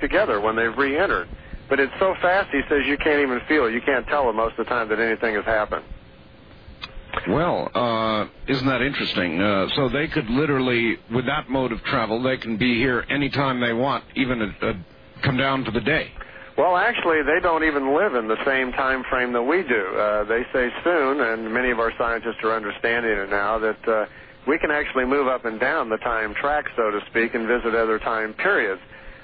together when they've re-entered. But it's so fast, he says, you can't even feel it. You can't tell it most of the time that anything has happened. Well, isn't that interesting? So they could literally, with that mode of travel, they can be here anytime they want, even come down to the day. Well, actually, they don't even live in the same time frame that we do. They say soon, and many of our scientists are understanding it now, that we can actually move up and down the time track, so to speak, and visit other time periods.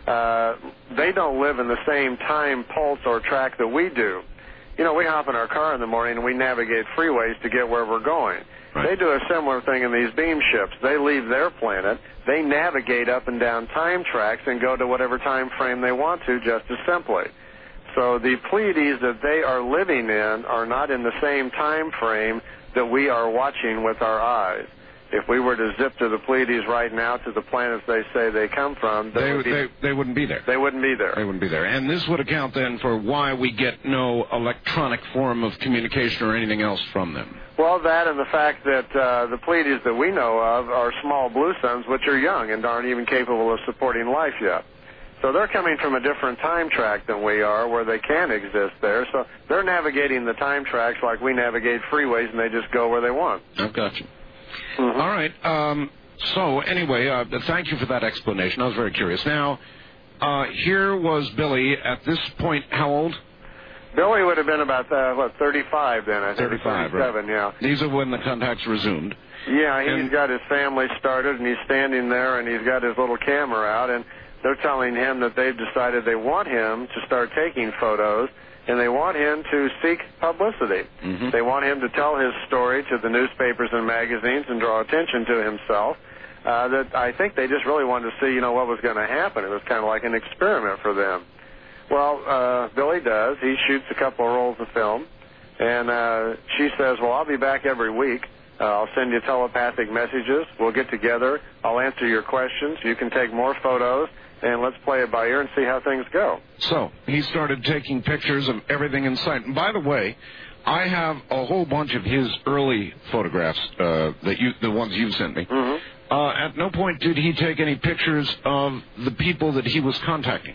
They don't live in the same time pulse or track that we do. You know, we hop in our car in the morning and we navigate freeways to get where we're going. Right. They do a similar thing in these beam ships. They leave their planet, they navigate up and down time tracks and go to whatever time frame they want to, just as simply. So the Pleiades that they are living in are not in the same time frame that we are watching with our eyes. If we were to zip to the Pleiades right now, to the planets they say they come from, they wouldn't be there. They wouldn't be there. They wouldn't be there. And this would account then for why we get no electronic form of communication or anything else from them. Well, that and the fact that the Pleiades that we know of are small blue suns, which are young and aren't even capable of supporting life yet. So they're coming from a different time track than we are, where they can exist there. So they're navigating the time tracks like we navigate freeways, and they just go where they want. I've got you. Mm-hmm. All right. So anyway, thank you for that explanation. I was very curious. Now, here was Billy at this point. How old? Billy would have been about 35 then. I think 35, 37, right. Yeah. These are when the contacts resumed. Yeah, he's got his family started, and he's standing there, and he's got his little camera out, and they're telling him that they've decided they want him to start taking photos, and they want him to seek publicity. Mm-hmm. They want him to tell his story to the newspapers and magazines and draw attention to himself. That I think they just really wanted to see, what was going to happen. It was kind of like an experiment for them. Well, Billy does. He shoots a couple of rolls of film, and she says, well, I'll be back every week. I'll send you telepathic messages. We'll get together. I'll answer your questions. You can take more photos, and let's play it by ear and see how things go. So he started taking pictures of everything in sight. And by the way, I have a whole bunch of his early photographs, the ones you've sent me. Mm-hmm. At no point did he take any pictures of the people that he was contacting.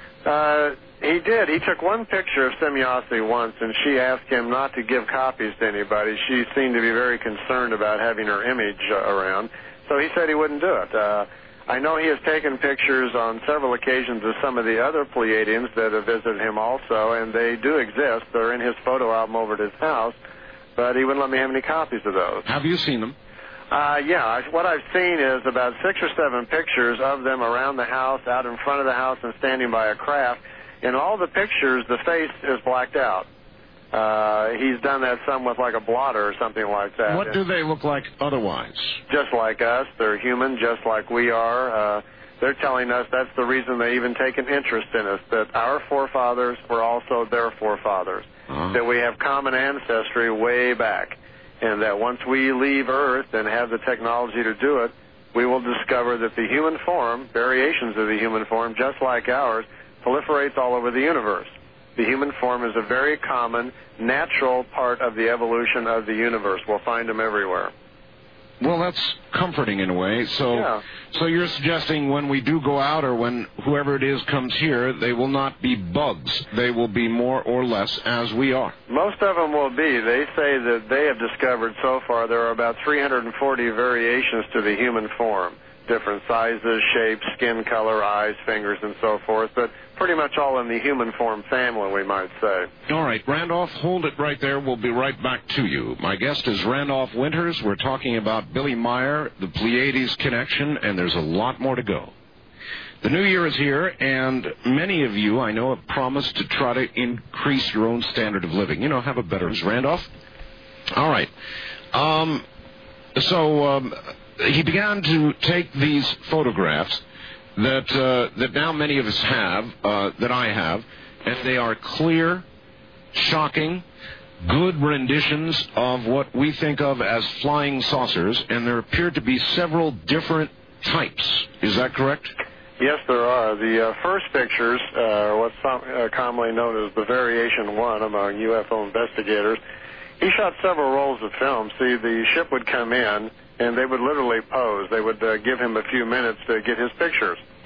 He did. He took one picture of Semjase once, and she asked him not to give copies to anybody. She seemed to be very concerned about having her image around, so he said he wouldn't do it. I know he has taken pictures on several occasions of some of the other Pleiadians that have visited him also, and they do exist. They're in his photo album over at his house, but he wouldn't let me have any copies of those. Have you seen them? Yeah. What I've seen is about 6 or 7 pictures of them around the house, out in front of the house, and standing by a craft. In all the pictures, the face is blacked out. He's done that some with like a blotter or something like that. What do they look like otherwise? Just like us. They're human, just like we are. They're telling us that's the reason they even take an interest in us, that our forefathers were also their forefathers, that we have common ancestry way back, and that once we leave Earth and have the technology to do it, we will discover that the human form, variations of the human form, just like ours, proliferates all over the universe. The human form is a very common, natural part of the evolution of the universe. We'll find them everywhere. Well, that's comforting in a way. So you're suggesting when we do go out, or when whoever it is comes here, they will not be bugs. They will be more or less as we are. Most of them will be. They say that they have discovered so far there are about 340 variations to the human form. Different sizes, shapes, skin color, eyes, fingers, and so forth, but pretty much all in the human form family, we might say. All right, Randolph, hold it right there. We'll be right back to you. My guest is Randolph Winters. We're talking about Billy Meier, the Pleiades connection, and there's a lot more to go. The new year is here, and many of you, I know, have promised to try to increase your own standard of living. Have a better... Randolph? All right. He began to take these photographs that now many of us have, that I have, and they are clear, shocking, good renditions of what we think of as flying saucers, and there appear to be several different types. Is that correct? Yes, there are. The first pictures, what's commonly known as the Variation 1 among UFO investigators, he shot several rolls of film. See, the ship would come in, and they would literally pose. They would give him a few minutes to get his pictures. Right.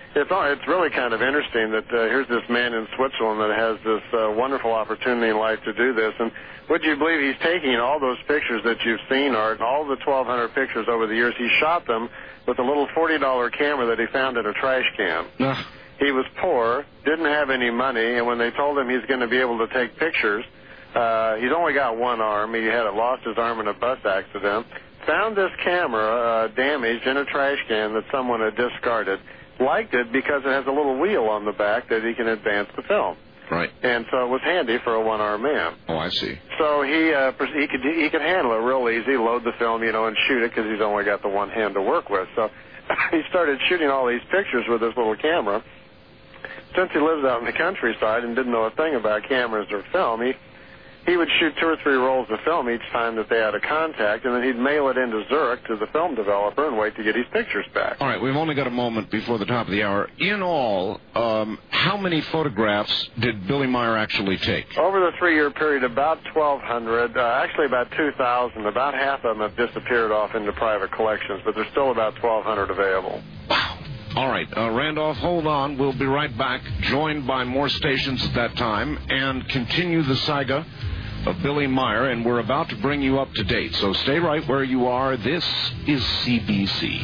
It's really kind of interesting that here's this man in Switzerland that has this wonderful opportunity in life to do this. And would you believe he's taking all those pictures that you've seen, Art, and all the 1,200 pictures over the years, he shot them with a little $40 camera that he found in a trash can. He was poor, didn't have any money, and when they told him he's going to be able to take pictures, he's only got one arm. He had lost his arm in a bus accident. Found this camera damaged in a trash can that someone had discarded. Liked it because it has a little wheel on the back that he can advance the film. Right. And so it was handy for a one-armed man. Oh, I see. So he could handle it real easy, load the film, and shoot it because he's only got the one hand to work with. So he started shooting all these pictures with this little camera. Since he lives out in the countryside and didn't know a thing about cameras or film, he would shoot 2 or 3 rolls of film each time that they had a contact, and then he'd mail it into Zurich to the film developer and wait to get his pictures back. All right, we've only got a moment before the top of the hour. In all, how many photographs did Billy Meier actually take? Over the 3-year period, about 1,200, actually about 2,000. About half of them have disappeared off into private collections, but there's still about 1,200 available. Wow. All right, Randolph, hold on. We'll be right back, joined by more stations at that time, and continue the saga of Billy Meier, and we're about to bring you up to date. So stay right where you are. This is CBC.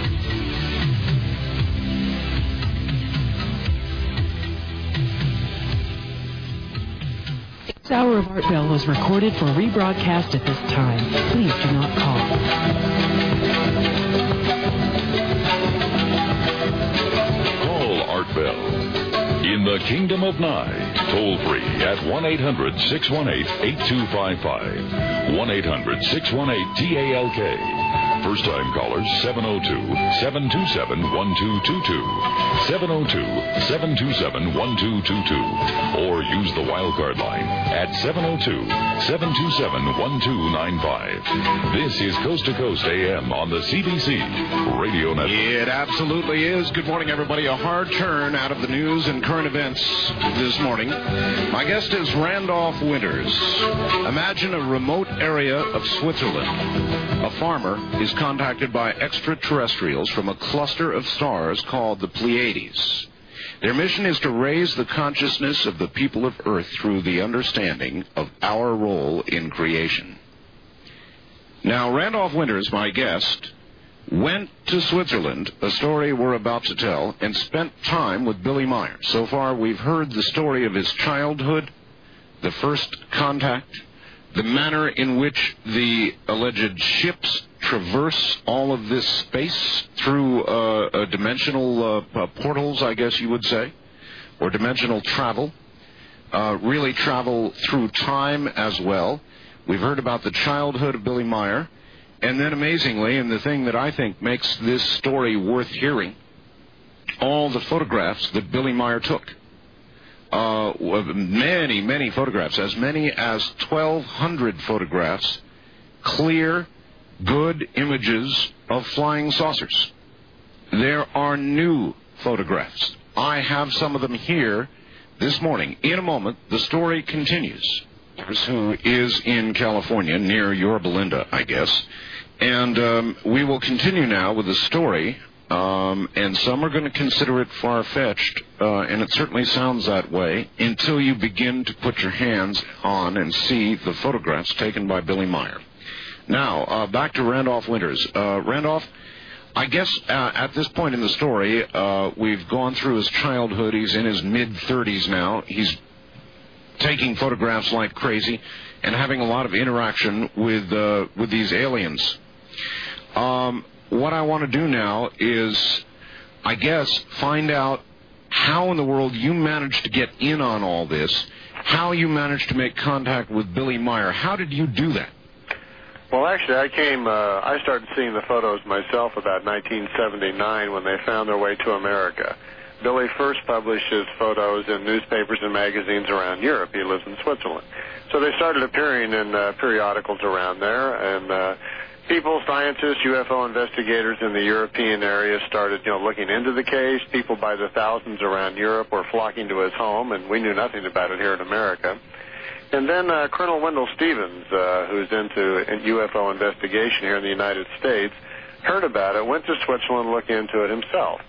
This hour of Art Bell was recorded for rebroadcast at this time. Please do not call. Art Bell. In the Kingdom of Nye, toll free at 1-800-618-8255. 1-800-618-TALK. First time callers 702-727-1222. 702-727-1222. Or use the wildcard line at 702-727-1295. This is Coast to Coast AM on the CBC Radio Network. It absolutely is. Good morning, everybody. A hard turn out of the news and current events this morning. My guest is Randolph Winters. Imagine a remote area of Switzerland. A farmer is contacted by extraterrestrials from a cluster of stars called the Pleiades. Their mission is to raise the consciousness of the people of Earth through the understanding of our role in creation. Now, Randolph Winters, my guest, went to Switzerland, a story we're about to tell, and spent time with Billy Meier. So far, we've heard the story of his childhood, the first contact, the manner in which the alleged ships traverse all of this space through dimensional portals, I guess you would say, or dimensional travel, really travel through time as well. We've heard about the childhood of Billy Meier, and then amazingly, and the thing that I think makes this story worth hearing, all the photographs that Billy Meier took. Many photographs, as many as 1,200 photographs, clear, good images of flying saucers. There are new photographs. I have some of them here this morning. In a moment, the story continues. Who is in California, near Yorba Linda, I guess. And we will continue now with the story. And some are going to consider it far-fetched, and it certainly sounds that way, until you begin to put your hands on and see the photographs taken by Billy Meier. Now, back to Randolph Winters. Randolph, I guess at this point in the story, we've gone through his childhood. He's in his mid-30s now. He's taking photographs like crazy and having a lot of interaction with these aliens. What I want to do now is, I guess, find out how in the world you managed to get in on all this, how you managed to make contact with Billy Meier. How did you do that? Well, actually, I started seeing the photos myself about 1979 when they found their way to America. Billy first published his photos in newspapers and magazines around Europe. He lives in Switzerland. So they started appearing in periodicals around there, and people, scientists, UFO investigators in the European area started, looking into the case. People by the thousands around Europe were flocking to his home, and we knew nothing about it here in America. And then Colonel Wendell Stevens, who's into UFO investigation here in the United States, heard about it, went to Switzerland, looked into it himself.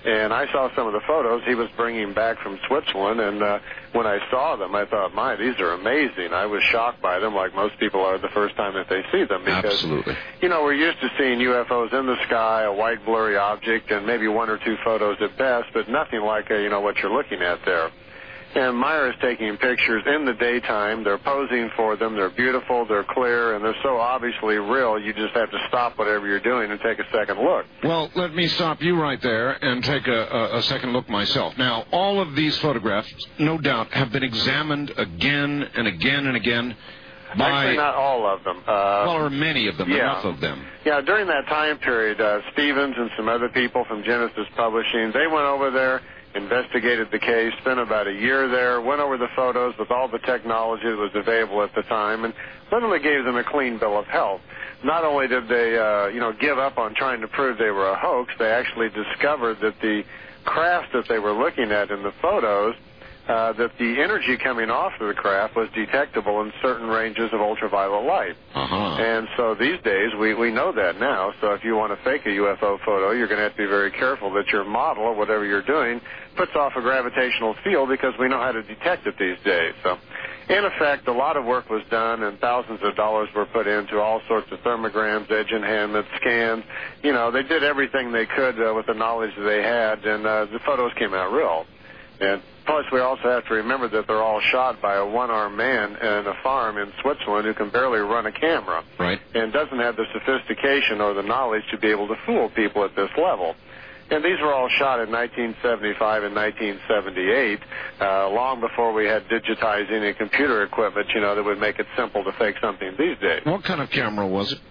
And I saw some of the photos he was bringing back from Switzerland, and when I saw them, I thought, my, these are amazing. I was shocked by them, like most people are the first time that they see them. Because, absolutely. You know, we're used to seeing UFOs in the sky, a white blurry object, and maybe one or two photos at best, but nothing like, you know, what you're looking at there. And Meyer is taking pictures in the daytime. They're posing for them. They're beautiful. They're clear. And they're so obviously real, you just have to stop whatever you're doing and take a second look. Well, let me stop you right there and take a second look myself. Now, all of these photographs, no doubt, have been examined again and again and again by... Actually, not all of them. Well, or many of them, enough of them. Yeah, during that time period, Stevens and some other people from Genesis Publishing, they went over there, investigated the case, spent about a year there, went over the photos with all the technology that was available at the time, and literally gave them a clean bill of health. Not only did they, give up on trying to prove they were a hoax, they actually discovered that the craft that they were looking at in the photos, that the energy coming off of the craft was detectable in certain ranges of ultraviolet light. And so these days, we know that now. So if you want to fake a UFO photo, you're going to have to be very careful that your model, or whatever you're doing, puts off a gravitational field, because we know how to detect it these days. So, in effect, a lot of work was done, and thousands of dollars were put into all sorts of thermograms, edge enhancement, scans. You know, they did everything they could with the knowledge that they had, and the photos came out real. And plus, we also have to remember that they're all shot by a one-armed man in a farm in Switzerland who can barely run a camera. Right. And doesn't have the sophistication or the knowledge to be able to fool people at this level. And these were all shot in 1975 and 1978, long before we had digitizing and computer equipment, that would make it simple to fake something these days. What kind of camera was it?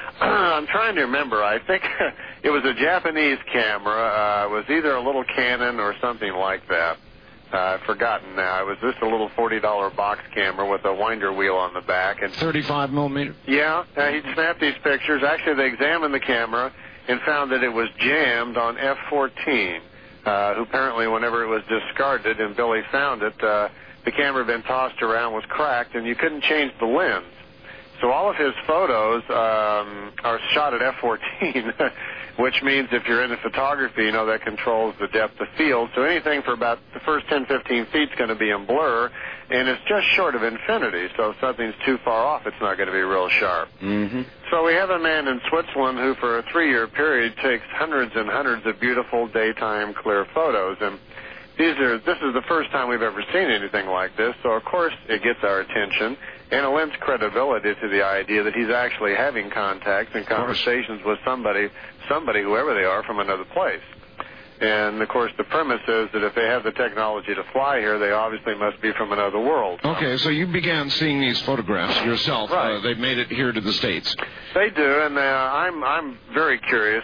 I'm trying to remember. I think it was a Japanese camera. It was either a little Canon or something like that. I've forgotten now. It was just a little $40 box camera with a winder wheel on the back. And 35 millimeter? Yeah. He snapped these pictures. Actually, they examined the camera and found that it was jammed on F-14, who apparently, whenever it was discarded and Billy found it, the camera had been tossed around, was cracked, and you couldn't change the lens. So all of his photos are shot at F-14, which means if you're into photography, that controls the depth of field. So anything for about the first 10, 15 feet is going to be in blur, and it's just short of infinity. So if something's too far off, it's not going to be real sharp. Mm-hmm. So we have a man in Switzerland who, for a 3-year period, takes hundreds and hundreds of beautiful daytime clear photos. And this is the first time we've ever seen anything like this. So, of course, it gets our attention. And it lends credibility to the idea that he's actually having contacts and conversations with somebody, whoever they are, from another place. And, of course, the premise is that if they have the technology to fly here, they obviously must be from another world. Okay, so you began seeing these photographs yourself. Right. They've made it here to the States. They do, and I'm very curious.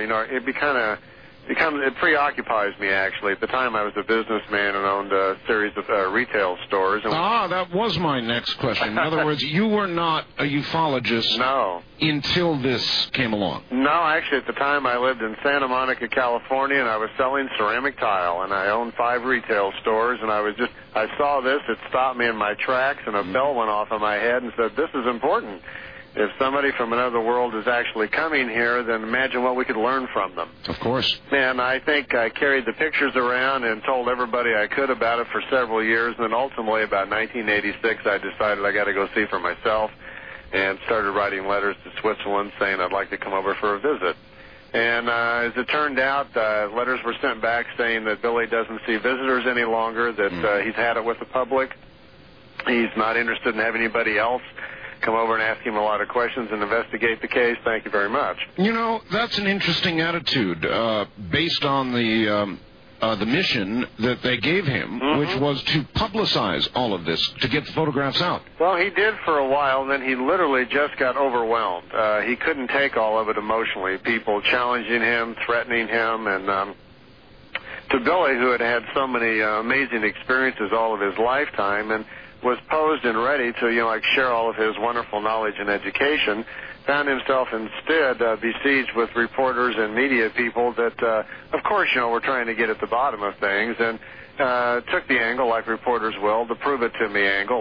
It preoccupies me, actually. At the time, I was a businessman and owned a series of retail stores. And that was my next question. In other words, you were not a ufologist until this came along. No, actually, at the time, I lived in Santa Monica, California, and I was selling ceramic tile, and I owned 5 retail stores, and I saw this, it stopped me in my tracks, and a bell went off in my head and said, this is important. If somebody from another world is actually coming here, then imagine what we could learn from them. Of course. And I think I carried the pictures around and told everybody I could about it for several years. And then ultimately, about 1986, I decided I got to go see for myself and started writing letters to Switzerland saying I'd like to come over for a visit. And as it turned out, letters were sent back saying that Billy doesn't see visitors any longer, that he's had it with the public. He's not interested in having anybody else come over and ask him a lot of questions and investigate the case. Thank you very much. That's an interesting attitude based on the mission that they gave him, which was to publicize all of this, to get the photographs out. Well, he did for a while, then he literally just got overwhelmed. He couldn't take all of it emotionally, people challenging him, threatening him, and to Billy, who had had so many amazing experiences all of his lifetime, and was posed and ready to, share all of his wonderful knowledge and education, found himself instead besieged with reporters and media people that, of course, were trying to get at the bottom of things, and took the angle, like reporters will, the prove it to me angle. It's,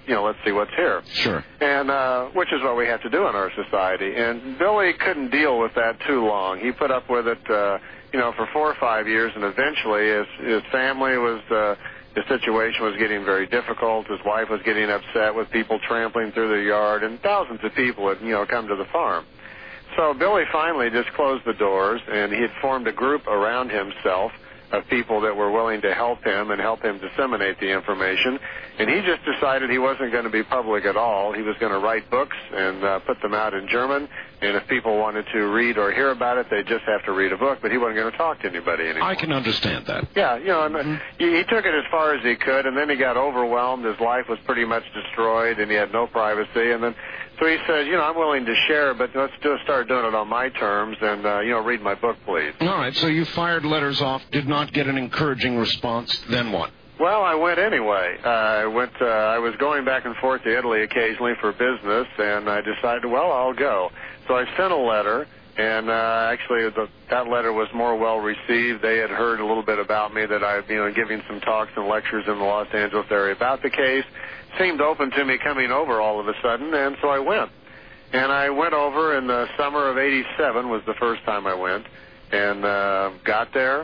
let's see what's here. Sure. And which is what we have to do in our society. And Billy couldn't deal with that too long. He put up with it, for 4 or 5 years, and eventually his family was, his situation was getting very difficult. His wife was getting upset with people trampling through their yard, and thousands of people had, come to the farm. So Billy finally just closed the doors, and he had formed a group around himself of people that were willing to help him and help him disseminate the information. And he just decided he wasn't going to be public at all. He was going to write books and put them out in German. And if people wanted to read or hear about it, they'd just have to read a book. But he wasn't going to talk to anybody anymore. I can understand that. Yeah, and he took it as far as he could, and then he got overwhelmed. His life was pretty much destroyed, and he had no privacy. And then so he said, I'm willing to share, but let's just start doing it on my terms and, read my book, please. All right, so you fired letters off, did not get an encouraging response, then what? Well, I went anyway. I was going back and forth to Italy occasionally for business, and I decided, I'll go. So I sent a letter, and actually that letter was more well received. They had heard a little bit about me, that I've been giving some talks and lectures in the Los Angeles area about the case. Seemed open to me coming over all of a sudden, and so I went. And I went over in the summer of '87 was the first time I went, and got there.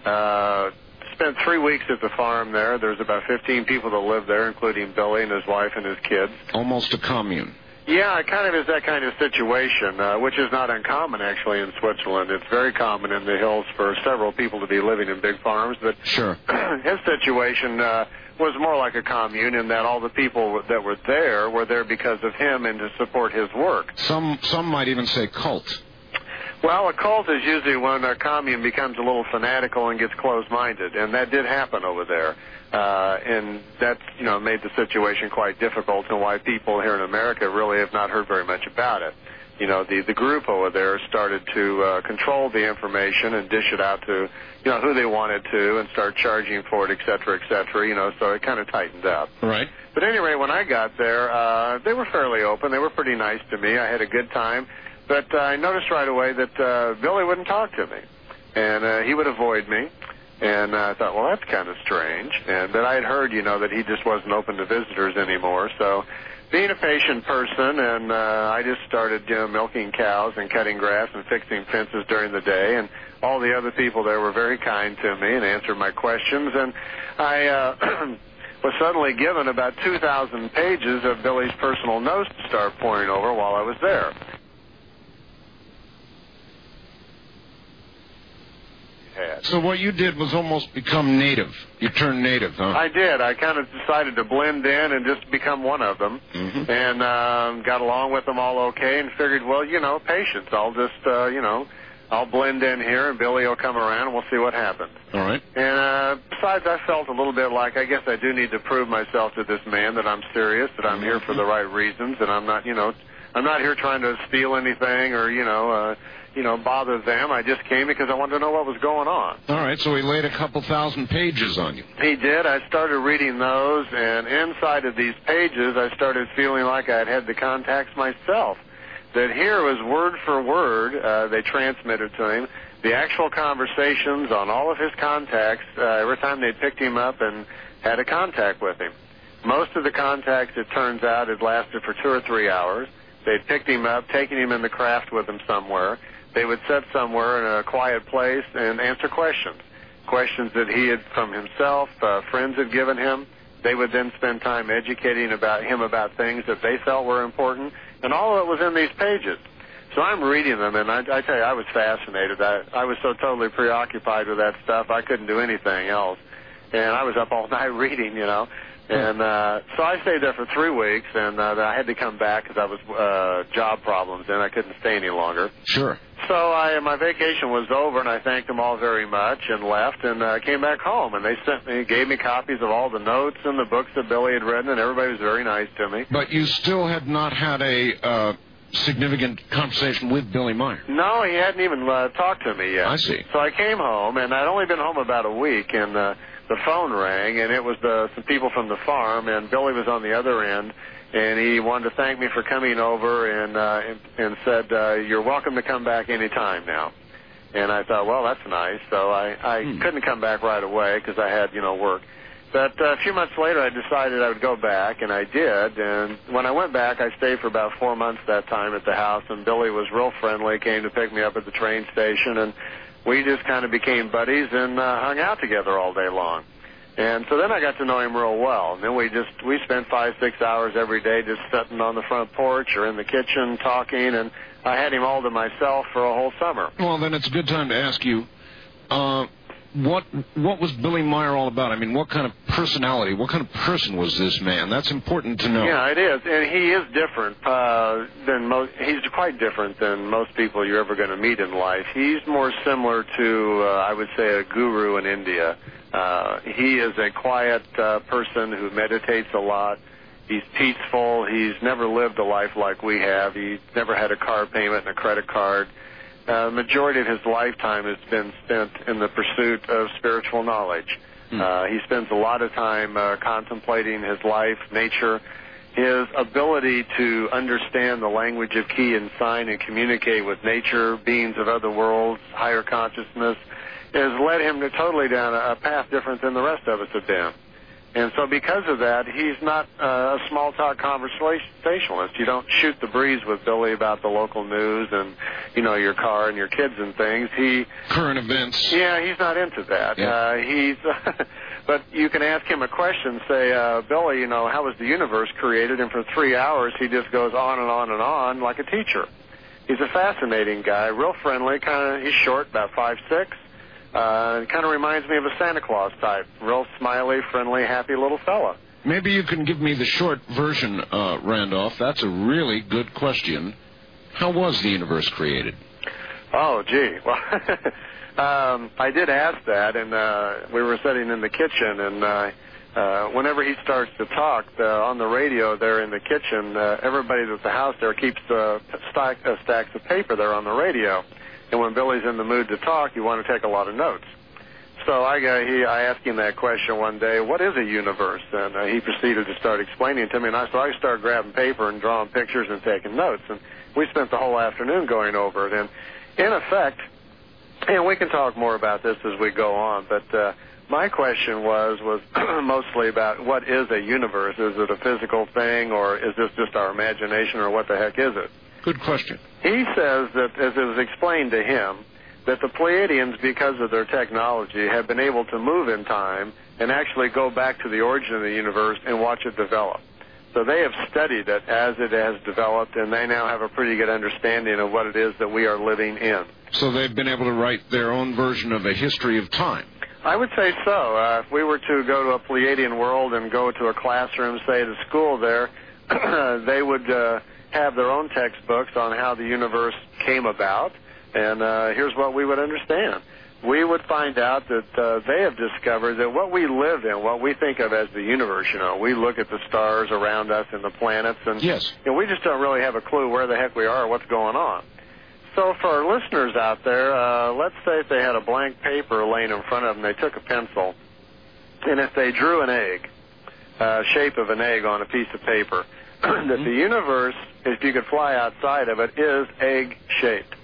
Spent 3 weeks at the farm there. There's about 15 people that live there, including Billy and his wife and his kids. Almost a commune. Yeah, it kind of is that kind of situation, which is not uncommon, actually, in Switzerland. It's very common in the hills for several people to be living in big farms. But sure. His situation was more like a commune in that all the people that were there because of him and to support his work. Some might even say cult. Well, a cult is usually when a commune becomes a little fanatical and gets closed-minded, and that did happen over there. And that, made the situation quite difficult, and why people here in America really have not heard very much about it. The group over there started to control the information and dish it out to, who they wanted to, and start charging for it, et cetera, so it kind of tightened up. Right. But anyway, when I got there, they were fairly open. They were pretty nice to me. I had a good time. But I noticed right away that Billy wouldn't talk to me, and he would avoid me. And I thought, well, that's kind of strange. And then I had heard, that he just wasn't open to visitors anymore. So being a patient person, and I just started, milking cows and cutting grass and fixing fences during the day. And all the other people there were very kind to me and answered my questions. And I was suddenly given about 2,000 pages of Billy's personal notes to start poring over while I was there. So what you did was almost become native. You turned native, huh? I did. I kind of decided to blend in and just become one of them, and got along with them all okay, and figured, patience. I'll just, I'll blend in here, and Billy will come around, and we'll see what happens. All right. And besides, I felt a little bit like I guess I do need to prove myself to this man that I'm serious, that I'm here for the right reasons, and I'm not, I'm not here trying to steal anything or, bother them. I just came because I wanted to know what was going on. All right, so he laid a couple thousand pages on you. He did. I started reading those, and inside of these pages, I started feeling like I had the contacts myself. That here was word for word, they transmitted to him, the actual conversations on all of his contacts, every time they picked him up and had a contact with him. Most of the contacts, it turns out, had lasted for 2 or 3 hours. They'd picked him up, taken him in the craft with them somewhere. They would sit somewhere in a quiet place and answer questions that he had from himself, friends had given him. They would then spend time educating him about things that they felt were important, and all of it was in these pages. So I'm reading them, and I tell you, I was fascinated. I was so totally preoccupied with that stuff, I couldn't do anything else. And I was up all night reading, And so I stayed there for 3 weeks, and I had to come back because I was job problems, and I couldn't stay any longer. Sure. So my vacation was over, and I thanked them all very much and left, and came back home. And they gave me copies of all the notes and the books that Billy had written, and everybody was very nice to me. But you still had not had a significant conversation with Billy Meier. No, he hadn't even talked to me yet. I see. So I came home, and I'd only been home about a week, and the phone rang, and it was some people from the farm, and Billy was on the other end, and he wanted to thank me for coming over and said, you're welcome to come back any time now. And I thought, well, that's nice. So I couldn't come back right away because I had, work. But a few months later, I decided I would go back, and I did. And when I went back, I stayed for about 4 months that time at the house, and Billy was real friendly, came to pick me up at the train station, and we just kind of became buddies and hung out together all day long. And so then I got to know him real well. And then we spent 5-6 hours every day just sitting on the front porch or in the kitchen talking, and I had him all to myself for a whole summer. Well, then it's a good time to ask you, what was Billy Meier all about? I mean, what kind of personality, what kind of person was this man? That's important to know. Yeah, it is. And he is different than most. He's quite different than most people you're ever going to meet in life. He's more similar to, I would say, a guru in India. He is a quiet person who meditates a lot. He's peaceful. He's never lived a life like we have. He's never had a car payment and a credit card. The majority of his lifetime has been spent in the pursuit of spiritual knowledge. He spends a lot of time contemplating his life, nature. His ability to understand the language of key and sign and communicate with nature, beings of other worlds, higher consciousness, has led him to totally down a path different than the rest of us have been. And so because of that, he's not a small-talk conversationalist. You don't shoot the breeze with Billy about the local news and, your car and your kids and things. Current events. Yeah, he's not into that. Yeah. But you can ask him a question, say, Billy, how was the universe created? And for 3 hours, he just goes on and on and on like a teacher. He's a fascinating guy, real friendly, he's short, about 5'6". Kind of reminds me of a Santa Claus type. Real smiley, friendly, happy little fella. Maybe you can give me the short version, Randolph. That's a really good question. How was the universe created? Oh, gee. Well, I did ask that, and we were sitting in the kitchen, and whenever he starts to talk on the radio there in the kitchen, everybody at the house there keeps stacks of paper there on the radio. And when Billy's in the mood to talk, you want to take a lot of notes. So I asked him that question one day, what is a universe? And he proceeded to start explaining it to me. And so I started grabbing paper and drawing pictures and taking notes. And we spent the whole afternoon going over it. And in effect, and we can talk more about this as we go on, but my question was mostly about what is a universe? Is it a physical thing, or is this just our imagination, or what the heck is it? Good question. He says that, as it was explained to him, that the Pleiadians, because of their technology, have been able to move in time and actually go back to the origin of the universe and watch it develop. So they have studied it as it has developed, and they now have a pretty good understanding of what it is that we are living in. So they've been able to write their own version of a history of time. I would say so. If we were to go to a Pleiadian world and go to a classroom, say at a school there, they would have their own textbooks on how the universe came about, and here's what we would understand. We would find out that they have discovered that what we live in, what we think of as the universe, we look at the stars around us and the planets, and yes. We just don't really have a clue where the heck we are or what's going on. So for our listeners out there, let's say if they had a blank paper laying in front of them, they took a pencil, and if they drew an egg, shape of an egg on a piece of paper, that the universe, if you could fly outside of it, is egg-shaped.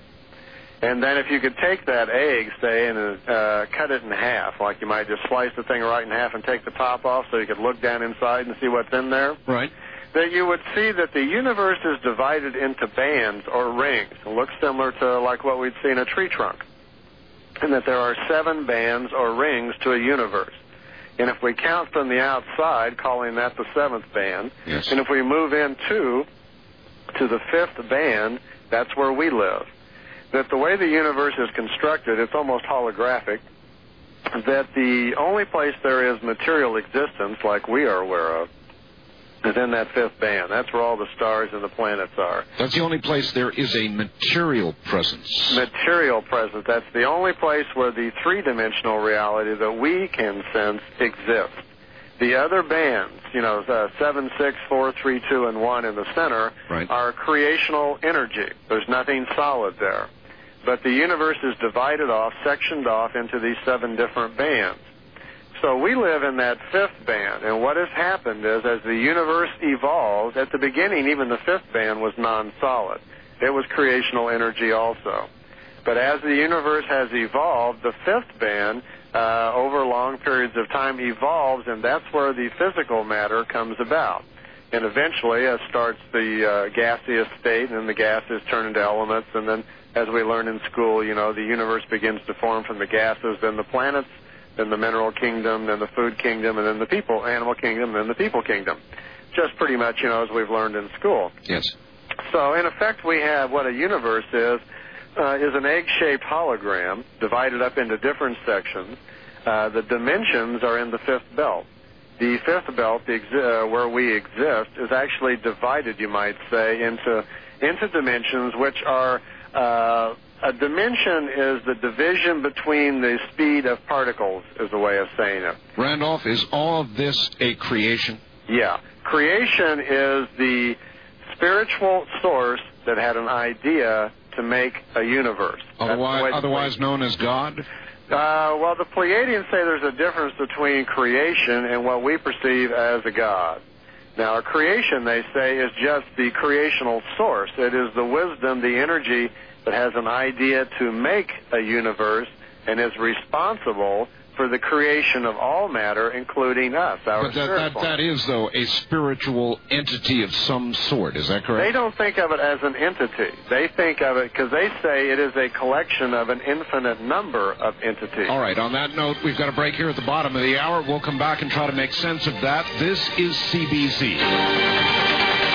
And then if you could take that egg, say, and cut it in half, like you might just slice the thing right in half and take the top off so you could look down inside and see what's in there. Right. That you would see that the universe is divided into bands or rings. It looks similar to like what we'd see in a tree trunk. And that there are 7 bands or rings to a universe. And if we count from the outside, calling that the 7th band, yes. And if we move into the 5th band, that's where we live. That the way the universe is constructed, it's almost holographic, that the only place there is material existence, like we are aware of, is in that 5th band. That's where all the stars and the planets are. That's the only place there is a material presence. Material presence. That's the only place where the 3-dimensional reality that we can sense exists. The other bands, 7, 6, 4, 3, 2, and 1 in the center, right, are creational energy. There's nothing solid there. But the universe is divided off, sectioned off into these 7 different bands. So we live in that 5th band, and what has happened is as the universe evolves, at the beginning even the 5th band was non-solid. It was creational energy also. But as the universe has evolved, the 5th band over long periods of time evolves, and that's where the physical matter comes about. And eventually starts the gaseous state, and then the gases turn into elements, and then, as we learn in school, the universe begins to form from the gases, then the planets, then the mineral kingdom, then the food kingdom, and then the animal kingdom, and then the people kingdom. Just pretty much, as we've learned in school. Yes. So, in effect, we have what a universe is an egg-shaped hologram divided up into different sections. The dimensions are in the fifth belt. The fifth belt, where we exist, is actually divided, you might say, into dimensions, which are a dimension is the division between the speed of particles, is a way of saying it. Randolph, is all of this a creation? Yeah. Creation is the spiritual source that had an idea to make a universe. Otherwise known as God? Well, the Pleiadians say there's a difference between creation and what we perceive as a God. Now, a creation, they say, is just the creational source. It is the wisdom, the energy that has an idea to make a universe and is responsible for the creation of all matter, including us, our spirit form. That is, though, a spiritual entity of some sort. Is that correct? They don't think of it as an entity. They think of it because they say it is a collection of an infinite number of entities. All right. On that note, we've got a break here at the bottom of the hour. We'll come back and try to make sense of that. This is CBC.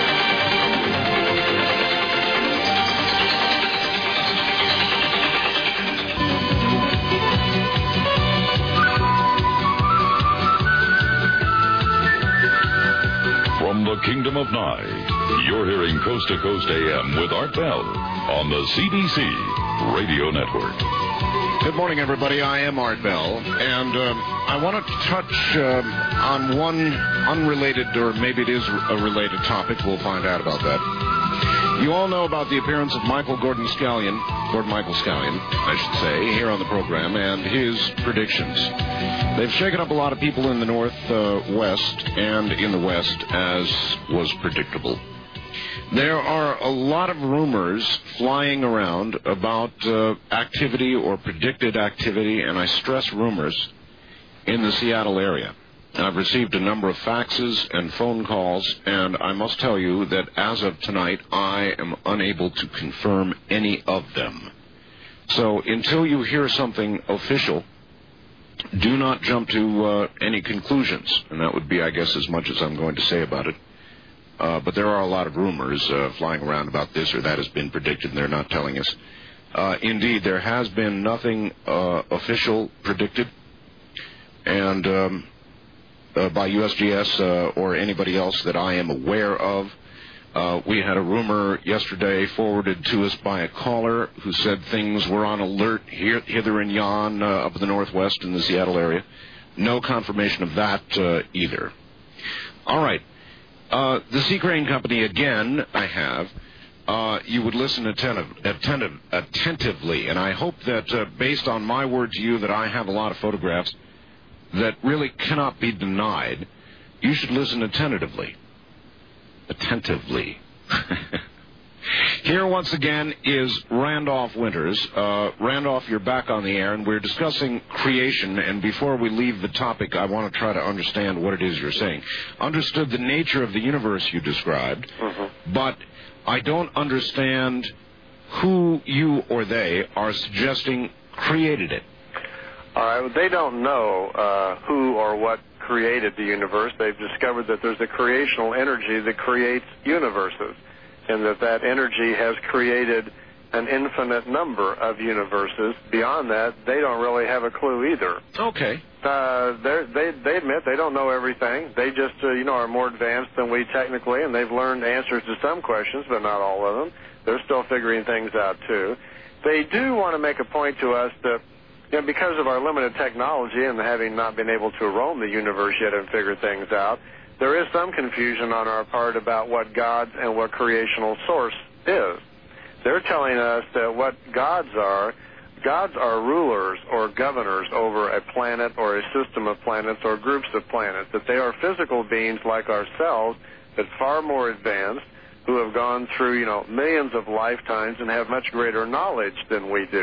From the Kingdom of Nye, you're hearing Coast to Coast AM with Art Bell on the CBC Radio Network. Good morning, everybody. I am Art Bell, and I want to touch on one unrelated, or maybe it is a related topic. We'll find out about that. You all know about the appearance of Michael Gordon Scallion, I should say, here on the program, and his predictions. They've shaken up a lot of people in the Northwest and in the West, as was predictable. There are a lot of rumors flying around about activity or predicted activity, and I stress rumors, in the Seattle area. I've received a number of faxes and phone calls, and I must tell you that as of tonight, I am unable to confirm any of them. So until you hear something official, do not jump to any conclusions, and that would be, I guess, as much as I'm going to say about it. But there are a lot of rumors flying around about this or that has been predicted, and they're not telling us. Indeed, there has been nothing official predicted, and by USGS or anybody else that I am aware of. We had a rumor yesterday forwarded to us by a caller who said things were on alert hither and yon up in the Northwest in the Seattle area. No confirmation of that either. All right. The Sea Crane Company, again, I have. You would listen attentively, and I hope that based on my word to you that I have a lot of photographs that really cannot be denied, you should listen attentively. Here once again is Randolph Winters. Randolph, you're back on the air, and we're discussing creation, and before we leave the topic, I want to try to understand what it is you're saying. Understood the nature of the universe you described, but I don't understand who you or they are suggesting created it. All right, they don't know who or what created the universe. They've discovered that there's a creational energy that creates universes, and that energy has created an infinite number of universes. Beyond that, they don't really have a clue either. Okay. They admit they don't know everything. They just, are more advanced than we technically, and they've learned answers to some questions, but not all of them. They're still figuring things out, too. They do want to make a point to us that, because of our limited technology and having not been able to roam the universe yet and figure things out, there is some confusion on our part about what God's and what creational source is. They're telling us that what gods are rulers or governors over a planet or a system of planets or groups of planets, that they are physical beings like ourselves, but far more advanced, who have gone through, millions of lifetimes and have much greater knowledge than we do.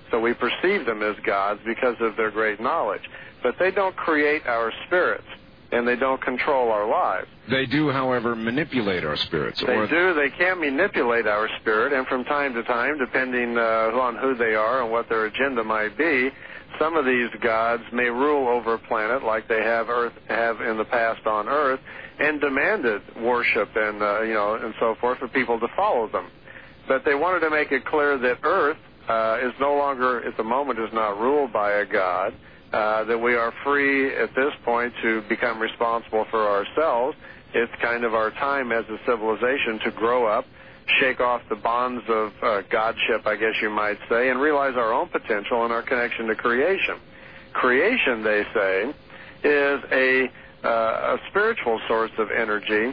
So we perceive them as gods because of their great knowledge. But they don't create our spirits, and they don't control our lives. They do, however, manipulate our spirits. They do. They can manipulate our spirit, and from time to time, depending on who they are and what their agenda might be, some of these gods may rule over a planet like they have in the past on Earth, and demanded worship and and so forth for people to follow them. But they wanted to make it clear that Earth is no longer, at the moment, is not ruled by a god. That we are free at this point to become responsible for ourselves. It's kind of our time as a civilization to grow up, shake off the bonds of godship, I guess you might say, and realize our own potential and our connection to creation. Creation, they say, is a spiritual source of energy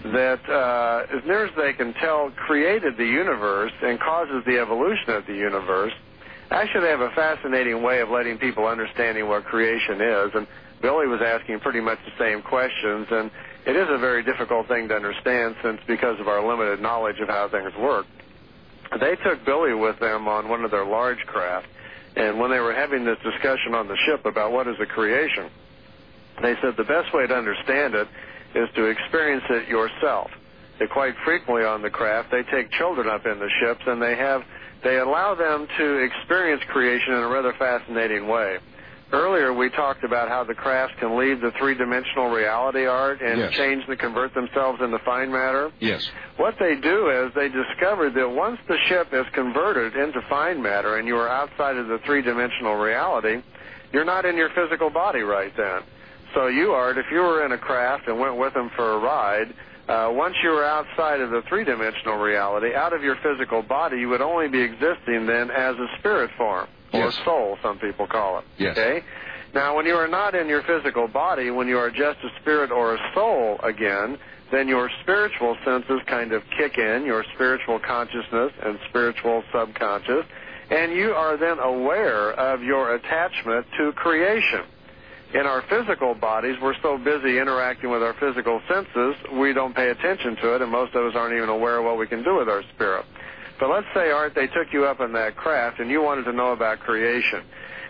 that, as near as they can tell, created the universe and causes the evolution of the universe. Actually, they have a fascinating way of letting people understanding what creation is, and Billy was asking pretty much the same questions, and it is a very difficult thing to understand since because of our limited knowledge of how things work. They took Billy with them on one of their large craft, and when they were having this discussion on the ship about what is a creation, they said the best way to understand it is to experience it yourself. That quite frequently on the craft, they take children up in the ships, and they allow them to experience creation in a rather fascinating way. Earlier, we talked about how the crafts can leave the three-dimensional reality, Art, and yes. change and convert themselves into fine matter. Yes. What they do is they discovered that once the ship is converted into fine matter and you are outside of the three-dimensional reality, you're not in your physical body right then. So you, Art, if you were in a craft and went with them for a ride, once you were outside of the three-dimensional reality, out of your physical body, you would only be existing then as a spirit form, or yes. soul, some people call it. Yes. Okay? Now, when you are not in your physical body, when you are just a spirit or a soul again, then your spiritual senses kind of kick in, your spiritual consciousness and spiritual subconscious, and you are then aware of your attachment to creation. In our physical bodies, we're so busy interacting with our physical senses, we don't pay attention to it, and most of us aren't even aware of what we can do with our spirit. But let's say, Art, they took you up in that craft, and you wanted to know about creation.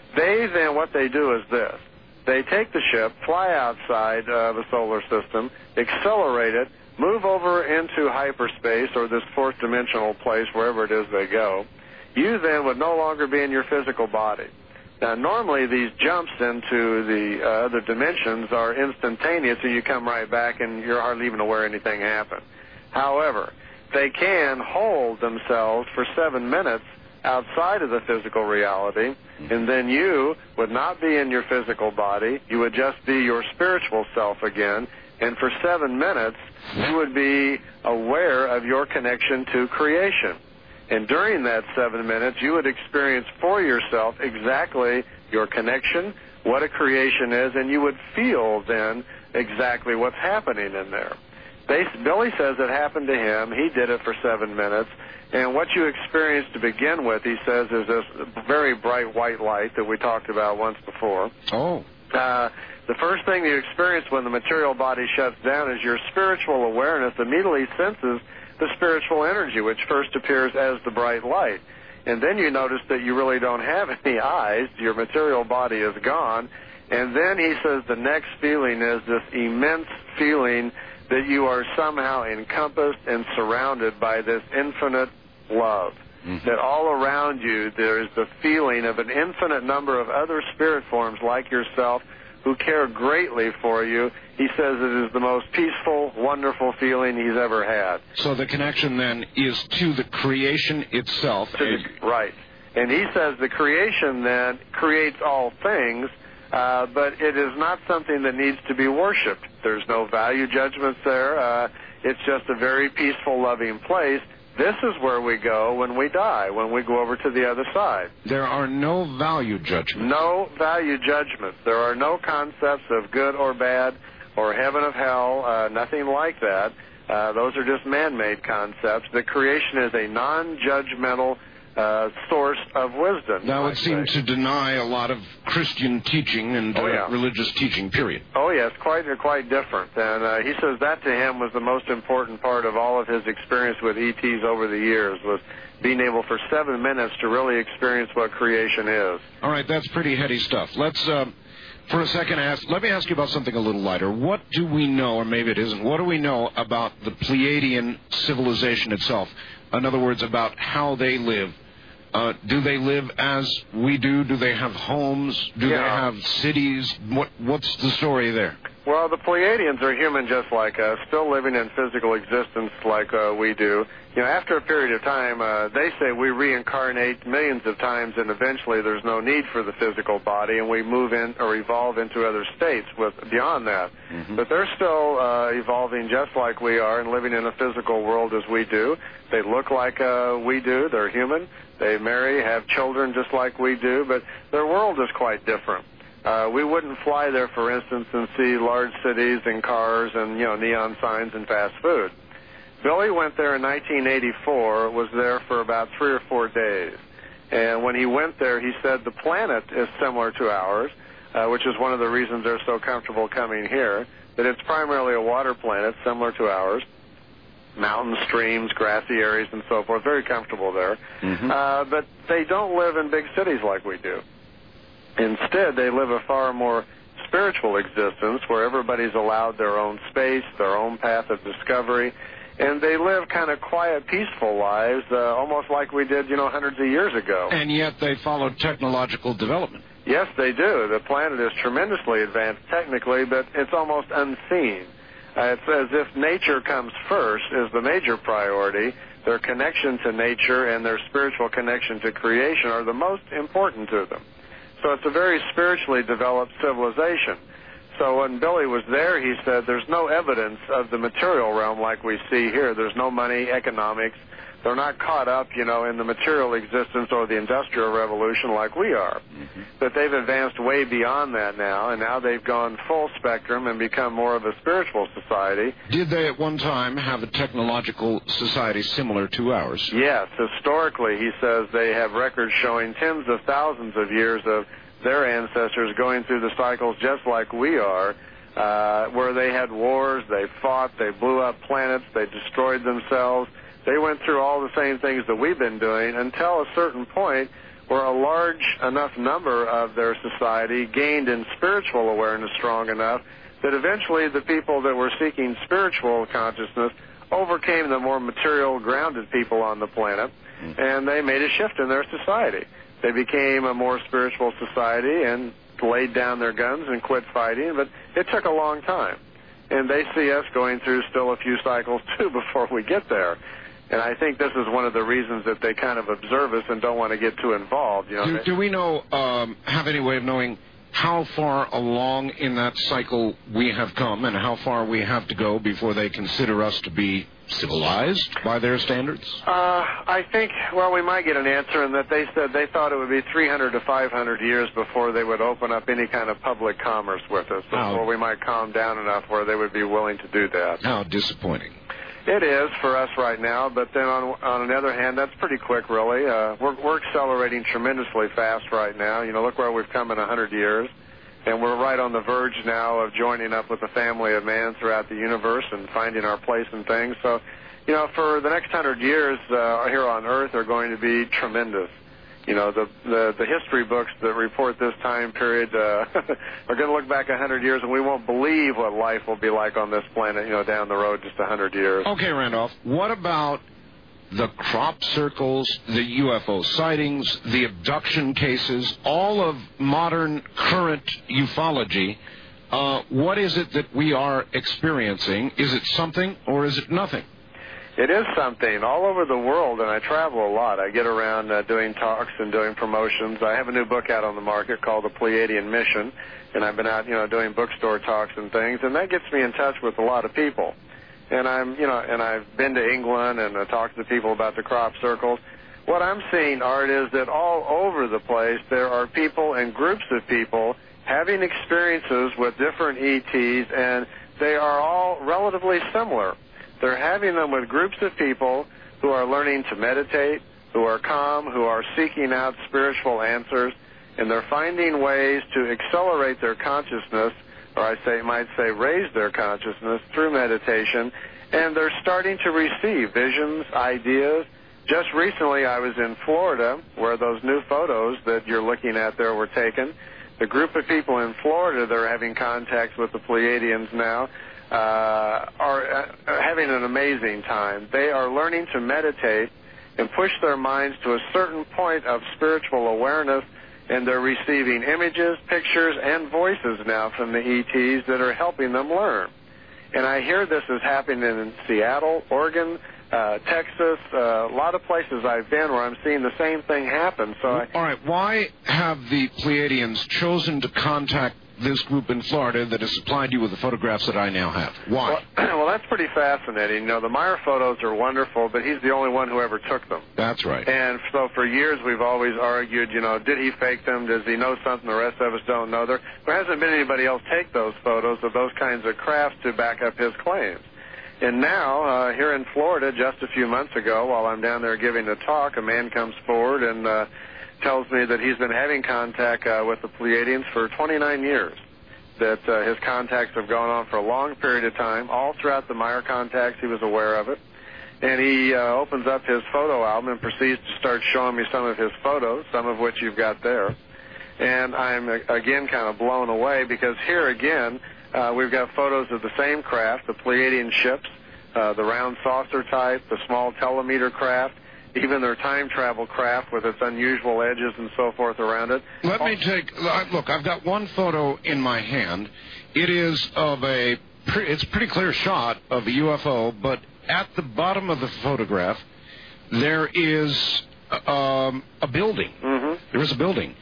What they do is this. They take the ship, fly outside of the solar system, accelerate it, move over into hyperspace, or this fourth dimensional place, wherever it is they go. You then would no longer be in your physical body. Now, normally these jumps into the other dimensions are instantaneous, so you come right back and you're hardly even aware anything happened. However, they can hold themselves for 7 minutes outside of the physical reality, and then you would not be in your physical body. You would just be your spiritual self again, and for 7 minutes, you would be aware of your connection to creation. And during that 7 minutes, you would experience for yourself exactly your connection, what a creation is, and you would feel then exactly what's happening in there. Billy says it happened to him. He did it for 7 minutes. And what you experienced to begin with, he says, is this very bright white light that we talked about once before. Oh. The first thing you experience when the material body shuts down is your spiritual awareness immediately senses the spiritual energy, which first appears as the bright light. And then you notice that you really don't have any eyes. Your material body is gone. And then he says the next feeling is this immense feeling that you are somehow encompassed and surrounded by this infinite love. Mm-hmm. That all around you there is the feeling of an infinite number of other spirit forms like yourself who care greatly for you. He says it is the most peaceful, wonderful feeling he's ever had. So the connection then is to the creation itself. Right. And he says the creation then creates all things, but it is not something that needs to be worshipped. There's no value judgments there. It's just a very peaceful, loving place. This is where we go when we die, when we go over to the other side. There are no value judgments. No value judgments. There are no concepts of good or bad or heaven or hell, nothing like that. Those are just man-made concepts. The creation is a non-judgmental source of wisdom. That would seem to deny a lot of Christian teaching and religious teaching, period. Oh, yes, quite different. And he says that to him was the most important part of all of his experience with ETs over the years, was being able for 7 minutes to really experience what creation is. All right, that's pretty heady stuff. Let's, for a second, let me ask you about something a little lighter. What do we know, or maybe it isn't, what do we know about the Pleiadian civilization itself? In other words, about how they live. Do they live as we do? Do they have homes? Do they have cities? What's the story there? Well, the Pleiadians are human just like us, still living in physical existence like we do. You know, after a period of time, they say we reincarnate millions of times, and eventually there's no need for the physical body, and we move in or evolve into other states beyond that. Mm-hmm. But they're still evolving just like we are and living in a physical world as we do. They look like we do. They're human. They marry, have children just like we do, but their world is quite different. We wouldn't fly there, for instance, and see large cities and cars and, neon signs and fast food. Billy went there in 1984, was there for about 3 or 4 days. And when he went there, he said the planet is similar to ours, which is one of the reasons they're so comfortable coming here, that it's primarily a water planet similar to ours. Mountains, streams, grassy areas, and so forth. Very comfortable there. Mm-hmm. But they don't live in big cities like we do. Instead, they live a far more spiritual existence where everybody's allowed their own space, their own path of discovery, and they live kind of quiet, peaceful lives, almost like we did, hundreds of years ago. And yet they follow technological development. Yes, they do. The planet is tremendously advanced technically, but it's almost unseen. It's as if nature comes first is the major priority. Their connection to nature and their spiritual connection to creation are the most important to them. So it's a very spiritually developed civilization. So when Billy was there, he said there's no evidence of the material realm like we see here. There's no money, economics. They're not caught up, in the material existence or the Industrial Revolution like we are. Mm-hmm. But they've advanced way beyond that now, and now they've gone full spectrum and become more of a spiritual society. Did they at one time have a technological society similar to ours? Yes. Historically, he says they have records showing tens of thousands of years of their ancestors going through the cycles just like we are, where they had wars, they fought, they blew up planets, they destroyed themselves. They went through all the same things that we've been doing until a certain point where a large enough number of their society gained in spiritual awareness strong enough that eventually the people that were seeking spiritual consciousness overcame the more material, grounded people on the planet, and they made a shift in their society. They became a more spiritual society and laid down their guns and quit fighting, but it took a long time. And they see us going through still a few cycles, too, before we get there. And I think this is one of the reasons that they kind of observe us and don't want to get too involved. Do we know, have any way of knowing how far along in that cycle we have come and how far we have to go before they consider us to be civilized by their standards? I think, we might get an answer in that they said they thought it would be 300 to 500 years before they would open up any kind of public commerce with us, before we might calm down enough where they would be willing to do that. How disappointing. It is for us right now, but then on the other hand, that's pretty quick, really. We're accelerating tremendously fast right now. Look where we've come in 100 years, and we're right on the verge now of joining up with the family of man throughout the universe and finding our place in things. So, for the next 100 years here on Earth are going to be tremendous. The history books that report this time period are going to look back 100 years, and we won't believe what life will be like on this planet, down the road just 100 years. Okay, Randolph, what about the crop circles, the UFO sightings, the abduction cases, all of modern current ufology? What is it that we are experiencing? Is it something or is it nothing? It is something all over the world, and I travel a lot. I get around doing talks and doing promotions. I have a new book out on the market called The Pleiadian Mission, and I've been out, doing bookstore talks and things, and that gets me in touch with a lot of people. And I've been to England and talked to people about the crop circles. What I'm seeing, Art, is that all over the place there are people and groups of people having experiences with different ETs, and they are all relatively similar. They're having them with groups of people who are learning to meditate, who are calm, who are seeking out spiritual answers, and they're finding ways to accelerate their consciousness, or might say raise their consciousness through meditation, and they're starting to receive visions, ideas. Just recently I was in Florida where those new photos that you're looking at there were taken. The group of people in Florida that are having contacts with the Pleiadians now are having an amazing time. They are learning to meditate and push their minds to a certain point of spiritual awareness, and they're receiving images, pictures, and voices now from the ETs that are helping them learn. And I hear this is happening in Seattle, Oregon, Texas, a lot of places I've been where I'm seeing the same thing happen. So all right, why have the Pleiadians chosen to contact this group in Florida that has supplied you with the photographs that I now have? Why? Well, that's pretty fascinating. You know, the Meyer photos are wonderful, but he's the only one who ever took them. That's right. And so for years we've always argued, you know, did he fake them? Does he know something the rest of us don't know? There hasn't been anybody else take those photos of those kinds of crafts to back up his claims. And now, here in Florida, just a few months ago, while I'm down there giving a talk, a man comes forward and tells me that he's been having contact with the Pleiadians for 29 years, that his contacts have gone on for a long period of time. All throughout the Meyer contacts, he was aware of it. And he opens up his photo album and proceeds to start showing me some of his photos, some of which you've got there. And I'm, again, kind of blown away because here again, we've got photos of the same craft, the Pleiadian ships, the round saucer type, the small telemeter craft, even their time travel craft with its unusual edges and so forth around it. Let me look, I've got one photo in my hand. It is of it's a pretty clear shot of a UFO, but at the bottom of the photograph, there is a building. Mm-hmm. There is a building.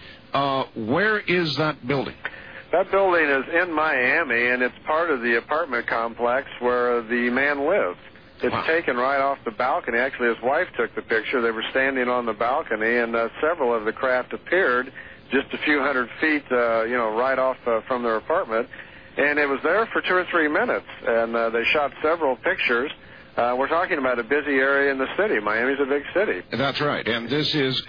Where is that building? That building is in Miami, and it's part of the apartment complex where the man lives. It's taken right off the balcony. Actually, his wife took the picture. They were standing on the balcony, and several of the craft appeared just a few hundred feet, right off from their apartment. And it was there for 2 or 3 minutes, and they shot several pictures. We're talking about a busy area in the city. Miami's a big city. That's right, and this is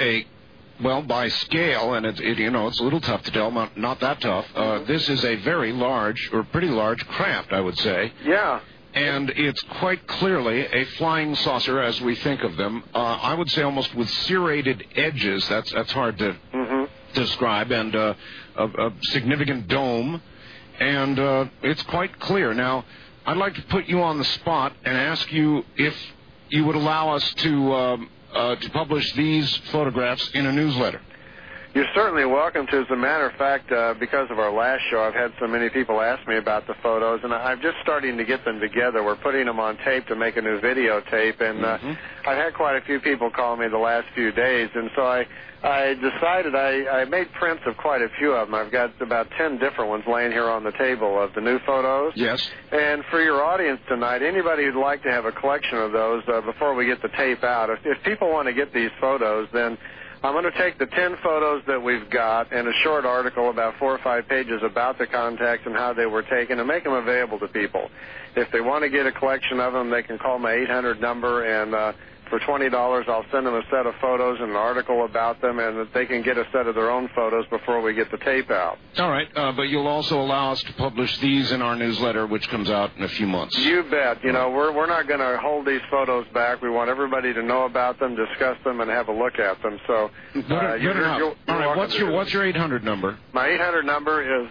by scale, and it's a little tough to tell, not that tough. This is a very large, or pretty large craft, I would say. Yeah. And it's quite clearly a flying saucer as we think of them. I would say almost with serrated edges. That's hard to describe, and a significant dome. And it's quite clear. Now, I'd like to put you on the spot and ask you if you would allow us to publish these photographs in a newsletter. You're certainly welcome to. As a matter of fact, because of our last show, I've had so many people ask me about the photos, and I'm just starting to get them together. We're putting them on tape to make a new videotape, and I've had quite a few people call me the last few days, and so I decided I made prints of quite a few of them. I've got about 10 different ones laying here on the table of the new photos. Yes. And for your audience tonight, anybody who'd like to have a collection of those before we get the tape out, if people want to get these photos, then I'm going to take the 10 photos that we've got and a short article about 4 or 5 pages about the contacts and how they were taken and make them available to people. If they want to get a collection of them, they can call my 800 number, and for $20, I'll send them a set of photos and an article about them, and they can get a set of their own photos before we get the tape out. All right, but you'll also allow us to publish these in our newsletter, which comes out in a few months. You bet. We're not going to hold these photos back. We want everybody to know about them, discuss them, and have a look at them. So, you're all right. What's your 800 number? My 800 number is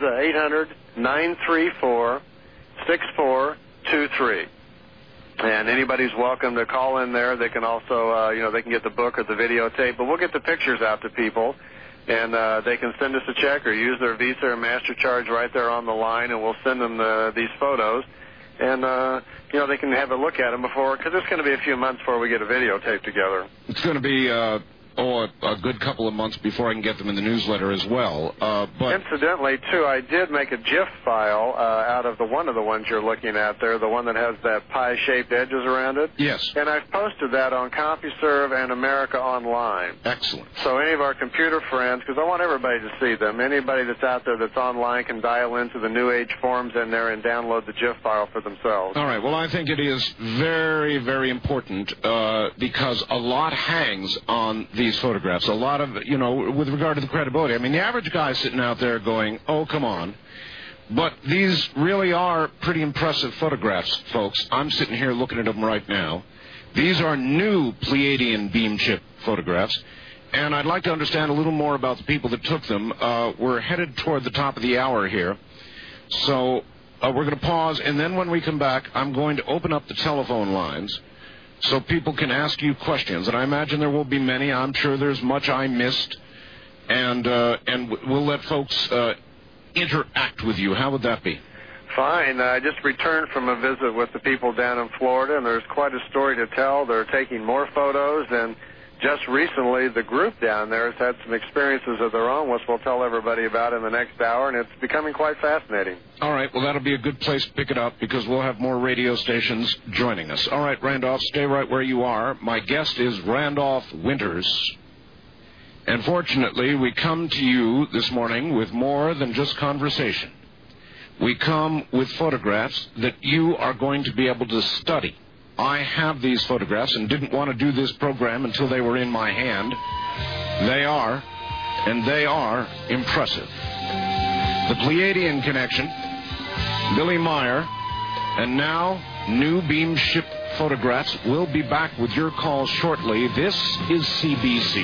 800-934-6423. And anybody's welcome to call in there. They can also, they can get the book or the videotape. But we'll get the pictures out to people, and they can send us a check or use their Visa or MasterCharge right there on the line, and we'll send them these photos. And, they can have a look at them before, because it's going to be a few months before we get a videotape together. It's going to be a good couple of months before I can get them in the newsletter as well. But incidentally, too, I did make a GIF file out of one of the ones you're looking at there, the one that has that pie-shaped edges around it. Yes. And I've posted that on CompuServe and America Online. Excellent. So any of our computer friends, because I want everybody to see them, anybody that's out there that's online can dial into the New Age forums in there and download the GIF file for themselves. All right. Well, I think it is very, very important because a lot hangs on these photographs. A lot of, with regard to the credibility. I mean, the average guy sitting out there going, oh, come on. But these really are pretty impressive photographs, folks. I'm sitting here looking at them right now. These are new Pleiadian beam chip photographs. And I'd like to understand a little more about the people that took them. We're headed toward the top of the hour here. So we're going to pause. And then when we come back, I'm going to open up the telephone lines so people can ask you questions. And I imagine there will be many. I'm sure there's much I missed. And we'll let folks interact with you. How would that be? Fine. I just returned from a visit with the people down in Florida, and there's quite a story to tell. They're taking more photos, and just recently the group down there has had some experiences of their own, which we'll tell everybody about in the next hour, and it's becoming quite fascinating. All right. Well, that'll be a good place to pick it up because we'll have more radio stations joining us. All right, Randolph, stay right where you are. My guest is Randolph Winters. And fortunately, we come to you this morning with more than just conversation. We come with photographs that you are going to be able to study. I have these photographs and didn't want to do this program until they were in my hand. They are impressive. The Pleiadian Connection, Billy Meyer, and now new beam ship photographs. We'll be back with your calls shortly. This is CBC.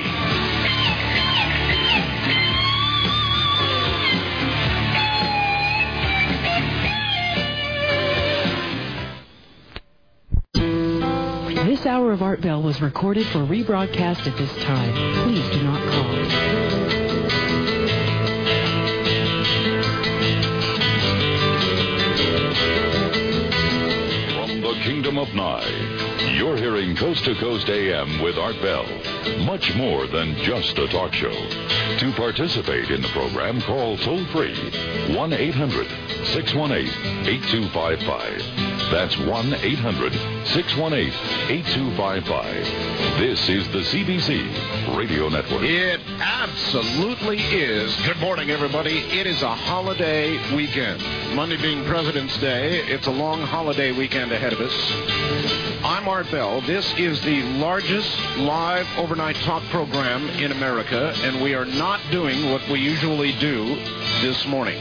This hour of Art Bell was recorded for rebroadcast at this time. Please do not call. From the Kingdom of Nye, you're hearing Coast to Coast AM with Art Bell. Much more than just a talk show. To participate in the program, call toll-free 1-800-618-8255. That's 1-800-618-8255. This is the CBC Radio Network. It absolutely is. Good morning, everybody. It is a holiday weekend. Monday being President's Day, it's a long holiday weekend ahead of us. I'm Art Bell. This is the largest live overnight talk program in America, and we are not doing what we usually do this morning.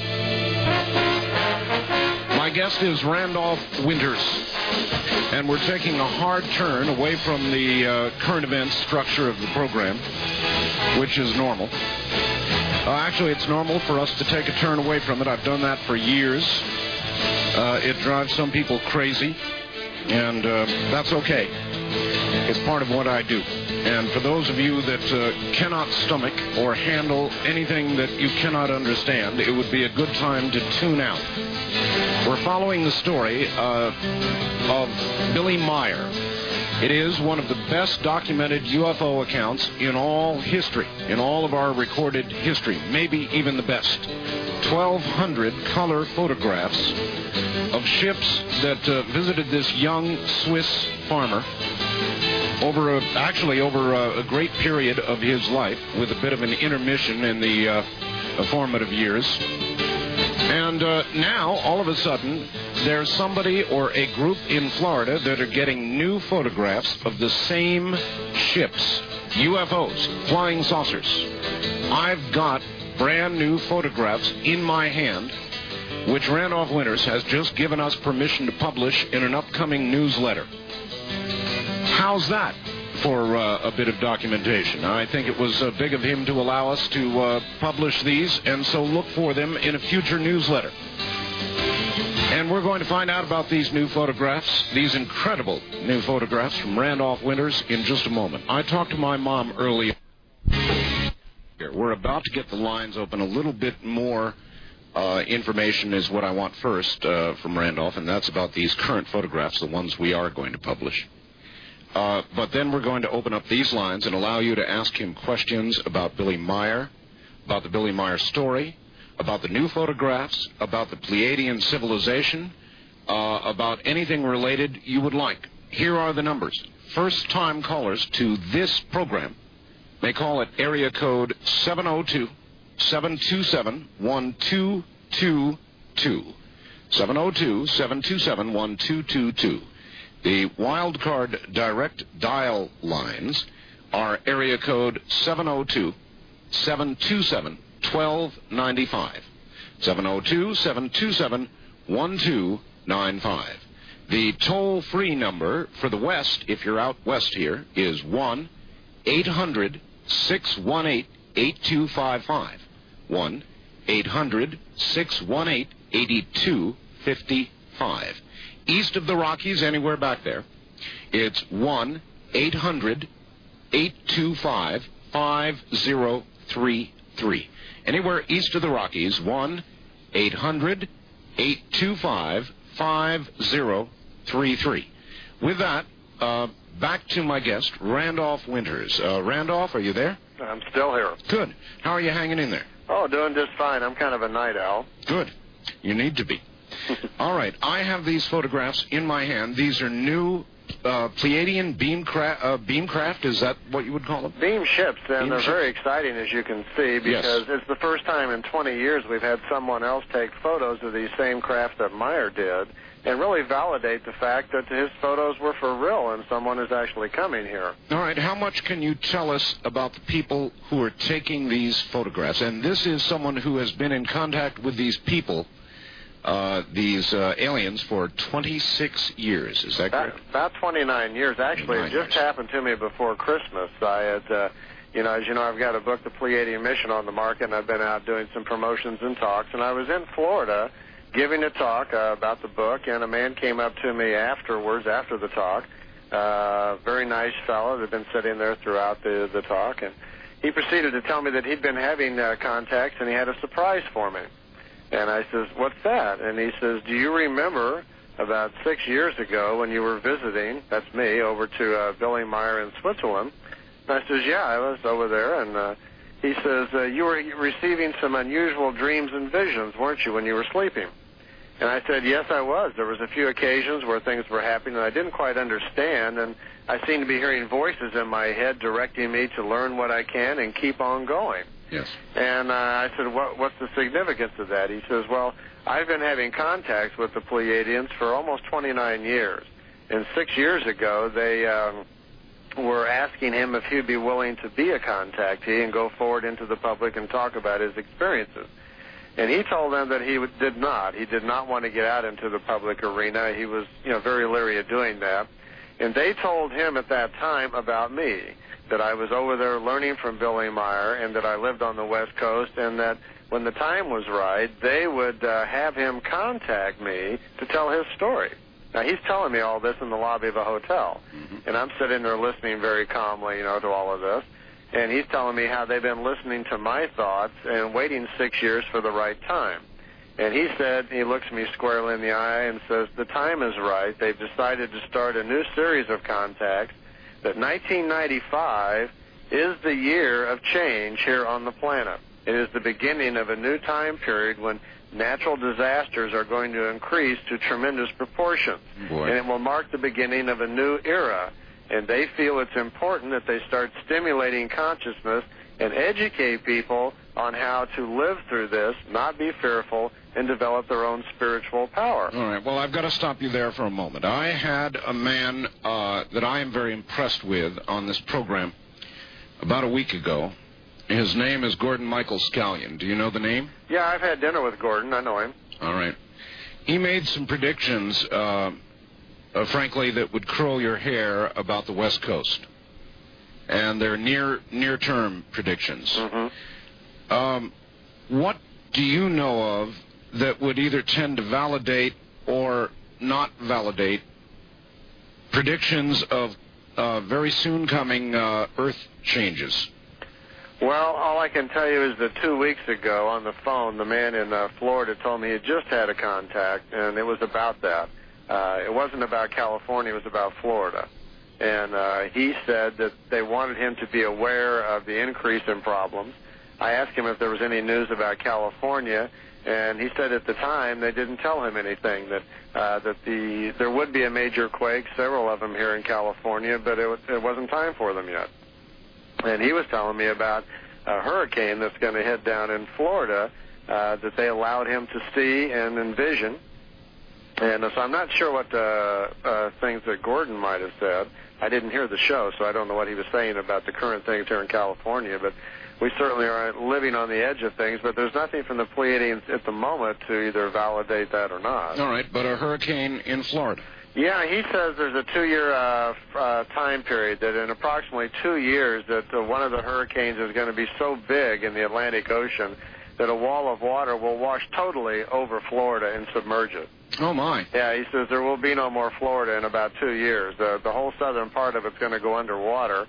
My guest is Randolph Winters, and we're taking a hard turn away from the current events structure of the program, which is normal. Actually, it's normal for us to take a turn away from it. I've done that for years. It drives some people crazy, and that's okay. It's part of what I do. And for those of you that cannot stomach or handle anything that you cannot understand, it would be a good time to tune out. We're following the story of Billy Meyer. It is one of the best documented UFO accounts in all history, in all of our recorded history, maybe even the best. 1,200 color photographs of ships that visited this young Swiss farmer over a great period of his life, with a bit of an intermission in the formative years. And now, all of a sudden, there's somebody or a group in Florida that are getting new photographs of the same ships, UFOs, flying saucers. I've got brand new photographs in my hand, which Randolph Winters has just given us permission to publish in an upcoming newsletter. How's that for a bit of documentation? I think it was big of him to allow us to publish these, and so look for them in a future newsletter. And we're going to find out about these new photographs, these incredible new photographs from Randolph Winters in just a moment. I talked to my mom earlier. We're about to get the lines open. A little bit more information is what I want first from Randolph, and that's about these current photographs, the ones we are going to publish. But then we're going to open up these lines and allow you to ask him questions about Billy Meier, about the Billy Meier story, about the new photographs, about the Pleiadian civilization, about anything related you would like. Here are the numbers. First-time callers to this program may call at area code 702-727-1222. 702-727-1222. The wild card direct dial lines are area code 702-727-1295. 702-727-1295. The toll-free number for the West, if you're out west here, is 1-800-618-8255. 1-800-618-8255. East of the Rockies, anywhere back there, it's 1-800-825-5033. Anywhere east of the Rockies, 1-800-825-5033. With that, back to my guest, Randolph Winters. Randolph, are you there? I'm still here. Good. How are you hanging in there? Oh, doing just fine. I'm kind of a night owl. Good. You need to be. All right. I have these photographs in my hand. These are new Pleiadian beamcraft. Is that what you would call them? Beam ships, and they're very exciting, as you can see, because it's the first time in 20 years we've had someone else take photos of these same craft that Meier did and really validate the fact that his photos were for real and someone is actually coming here. All right. How much can you tell us about the people who are taking these photographs? And this is someone who has been in contact with these people, these aliens, for 26 years. Is that correct? About 29 years. Actually, it just happened to me before Christmas. I had, as you know, I've got a book, The Pleiadian Mission, on the market, and I've been out doing some promotions and talks. And I was in Florida giving a talk about the book, and a man came up to me afterwards, after the talk, very nice fellow that had been sitting there throughout the talk, and he proceeded to tell me that he'd been having contacts, and he had a surprise for me. And I says, what's that? And he says, do you remember about 6 years ago when you were visiting, that's me, over to Billy Meier in Switzerland? And I says, yeah, I was over there. And he says, you were receiving some unusual dreams and visions, weren't you, when you were sleeping? And I said, yes, I was. There was a few occasions where things were happening and I didn't quite understand, and I seemed to be hearing voices in my head directing me to learn what I can and keep on going. Yes. And I said, what's the significance of that? He says, well, I've been having contacts with the Pleiadians for almost 29 years. And 6 years ago, they were asking him if he'd be willing to be a contactee and go forward into the public and talk about his experiences. And he told them that he did not. He did not want to get out into the public arena. He was, very leery of doing that. And they told him at that time about me, that I was over there learning from Billy Meier and that I lived on the West Coast, and that when the time was right, they would have him contact me to tell his story. Now, he's telling me all this in the lobby of a hotel, and I'm sitting there listening very calmly, to all of this. And he's telling me how they've been listening to my thoughts and waiting 6 years for the right time. And he said, he looks me squarely in the eye and says, the time is right. They've decided to start a new series of contacts, that 1995 is the year of change here on the planet. It is the beginning of a new time period when natural disasters are going to increase to tremendous proportions. Boy. And it will mark the beginning of a new era. And they feel it's important that they start stimulating consciousness and educate people on how to live through this, not be fearful, and develop their own spiritual power. All right. Well, I've got to stop you there for a moment. I had a man that I am very impressed with on this program about a week ago. His name is Gordon Michael Scallion. Do you know the name? Yeah, I've had dinner with Gordon. I know him. All right. He made some predictions, frankly, that would curl your hair about the West Coast. And they're near-term predictions. What do you know of that would either tend to validate or not validate predictions of very soon coming Earth changes? Well, all I can tell you is that 2 weeks ago on the phone, the man in Florida told me he had just had a contact, and it was about that. It wasn't about California, it was about Florida. and he said that they wanted him to be aware of the increase in problems. I asked him if there was any news about California, and he said at the time they didn't tell him anything, that there would be a major quake, several of them here in California, but it wasn't time for them yet. And he was telling me about a hurricane that's going to head down in Florida that they allowed him to see and envision. And so I'm not sure what things that Gordon might have said. I didn't hear the show, so I don't know what he was saying about the current things here in California, but we certainly are living on the edge of things, but there's nothing from the Pleiadians at the moment to either validate that or not. All right, but a hurricane in Florida. Yeah, he says there's a 2-year time period, that in approximately 2 years that one of the hurricanes is going to be so big in the Atlantic Ocean that a wall of water will wash totally over Florida and submerge it. Oh, my. Yeah, he says there will be no more Florida in about 2 years. The whole southern part of it's going to go underwater.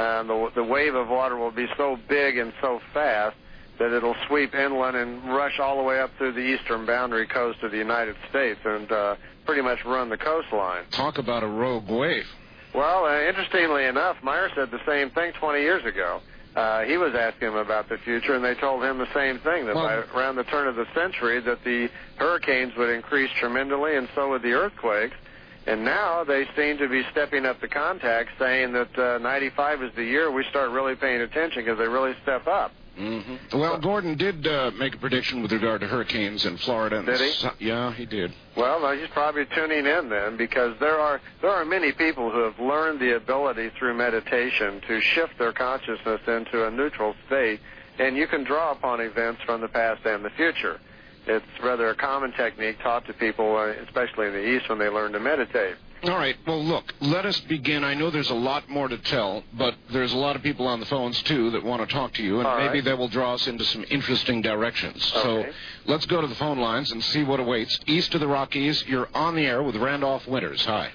The wave of water will be so big and so fast that it'll sweep inland and rush all the way up through the eastern boundary coast of the United States and pretty much run the coastline. Talk about a rogue wave. Well, interestingly enough, Meyer said the same thing 20 years ago. He was asking him about the future, and they told him the same thing, that by around the turn of the century that the hurricanes would increase tremendously, and so would the earthquakes. And now they seem to be stepping up the contact, saying that 95 is the year we start really paying attention because they really step up. Mm-hmm. Well, Gordon did make a prediction with regard to hurricanes in Florida. Did he? Yeah, he did. Well, he's probably tuning in then, because there are many people who have learned the ability through meditation to shift their consciousness into a neutral state, and you can draw upon events from the past and the future. It's rather a common technique taught to people, especially in the East, when they learn to meditate. All right. Well, look, let us begin. I know there's a lot more to tell, but there's a lot of people on the phones, too, that want to talk to you, and maybe that will draw us into some interesting directions. Okay. So let's go to the phone lines and see what awaits. East of the Rockies, you're on the air with Randolph Winters. Hi.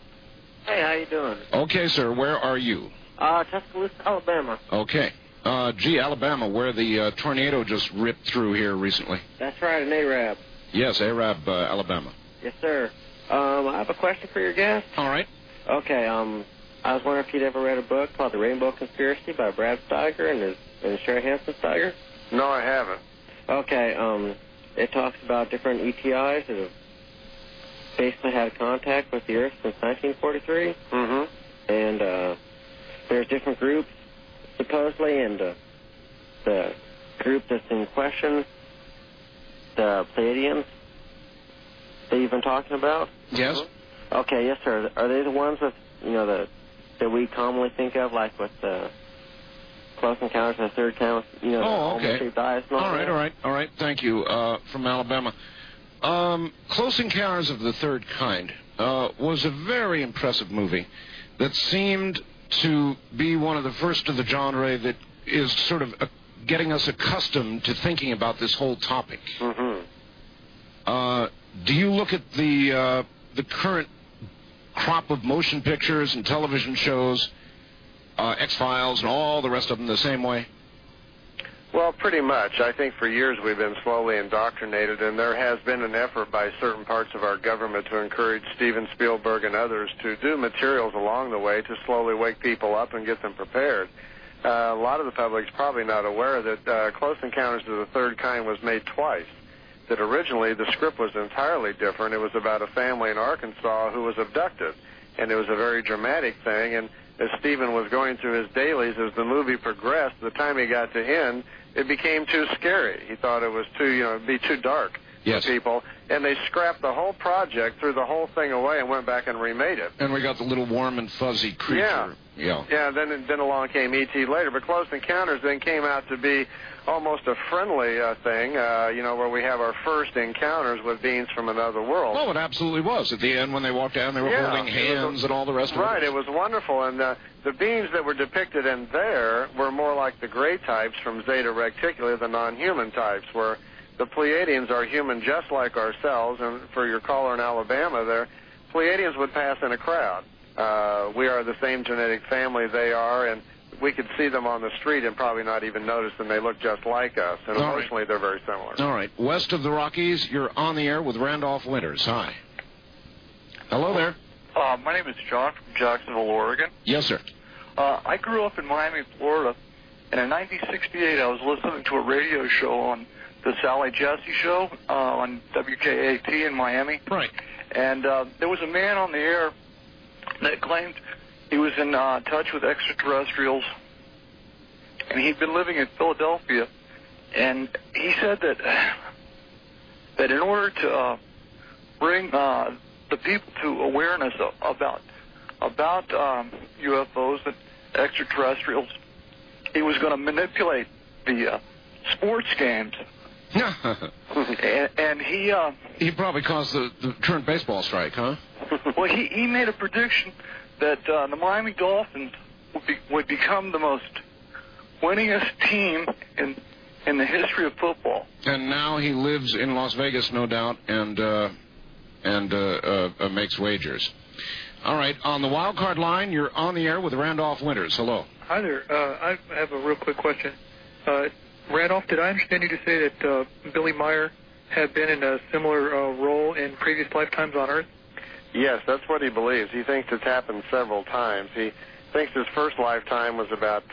Hey, how you doing? Okay, sir. Where are you? Tuscaloosa, Alabama. Okay. Alabama, where the tornado just ripped through here recently. That's right, in Arab. Yes, Arab, Alabama. Yes, sir. I have a question for your guest. All right. Okay, I was wondering if you'd ever read a book called The Rainbow Conspiracy by Brad Steiger and Sherry Hansen Steiger? No, I haven't. Okay, it talks about different ETIs that have basically had contact with the Earth since 1943. Mm-hmm. And there's different groups, supposedly, and the group that's in question, the Pleiadians, that you've been talking about? Yes. Okay, yes, sir. Are they the ones with, that we commonly think of, like with the Close Encounters of the Third Kind, okay. shaped eyes and all right. Thank you. From Alabama. Close Encounters of the Third Kind was a very impressive movie that seemed to be one of the first of the genre that is sort of getting us accustomed to thinking about this whole topic. Mm-hmm. Do you look at the current crop of motion pictures and television shows, X-Files and all the rest of them, the same way? Well, pretty much. I think for years we've been slowly indoctrinated, and there has been an effort by certain parts of our government to encourage Steven Spielberg and others to do materials along the way to slowly wake people up and get them prepared. A lot of the public's probably not aware that Close Encounters of the Third Kind was made twice. That originally the script was entirely different. It was about a family in Arkansas who was abducted, and it was a very dramatic thing. And as Stephen was going through his dailies, as the movie progressed, the time he got to end, it became too scary. He thought it was it'd be too dark for people, and they scrapped the whole project, threw the whole thing away, and went back and remade it. And we got the little warm and fuzzy creature. Yeah. Then along came E.T. later, but Close Encounters then came out to be almost a friendly thing, where we have our first encounters with beings from another world. Oh, it absolutely was. At the end, when they walked down, they were holding hands and all the rest of it. Right, it was wonderful. And the beings that were depicted in there were more like the gray types from Zeta Reticuli, the non-human types, where the Pleiadians are human just like ourselves. And for your caller in Alabama there, Pleiadians would pass in a crowd. We are the same genetic family they are, and we could see them on the street and probably not even notice them. They look just like us, and emotionally they're very similar. All right. West of the Rockies, you're on the air with Randolph Winters. Hi. Hello there. My name is John from Jacksonville, Oregon. Yes, sir. I grew up in Miami, Florida, and in 1968 I was listening to a radio show on the Sally Jesse Show on WKAT in Miami. Right. And there was a man on the air that claimed he was in touch with extraterrestrials, and he'd been living in Philadelphia. And he said that in order to bring the people to awareness about UFOs and extraterrestrials, he was going to manipulate the sports games. and he probably caused the current baseball strike, huh? Well, he made a prediction that the Miami Dolphins would become the most winningest team in the history of football. And now he lives in Las Vegas, no doubt, and makes wagers. All right, on the wild card line, you're on the air with Randolph Winters. Hello. Hi there. I have a real quick question. Randolph, did I understand you to say that Billy Meyer had been in a similar role in previous lifetimes on Earth? Yes, that's what he believes. He thinks it's happened several times. He thinks his first lifetime was about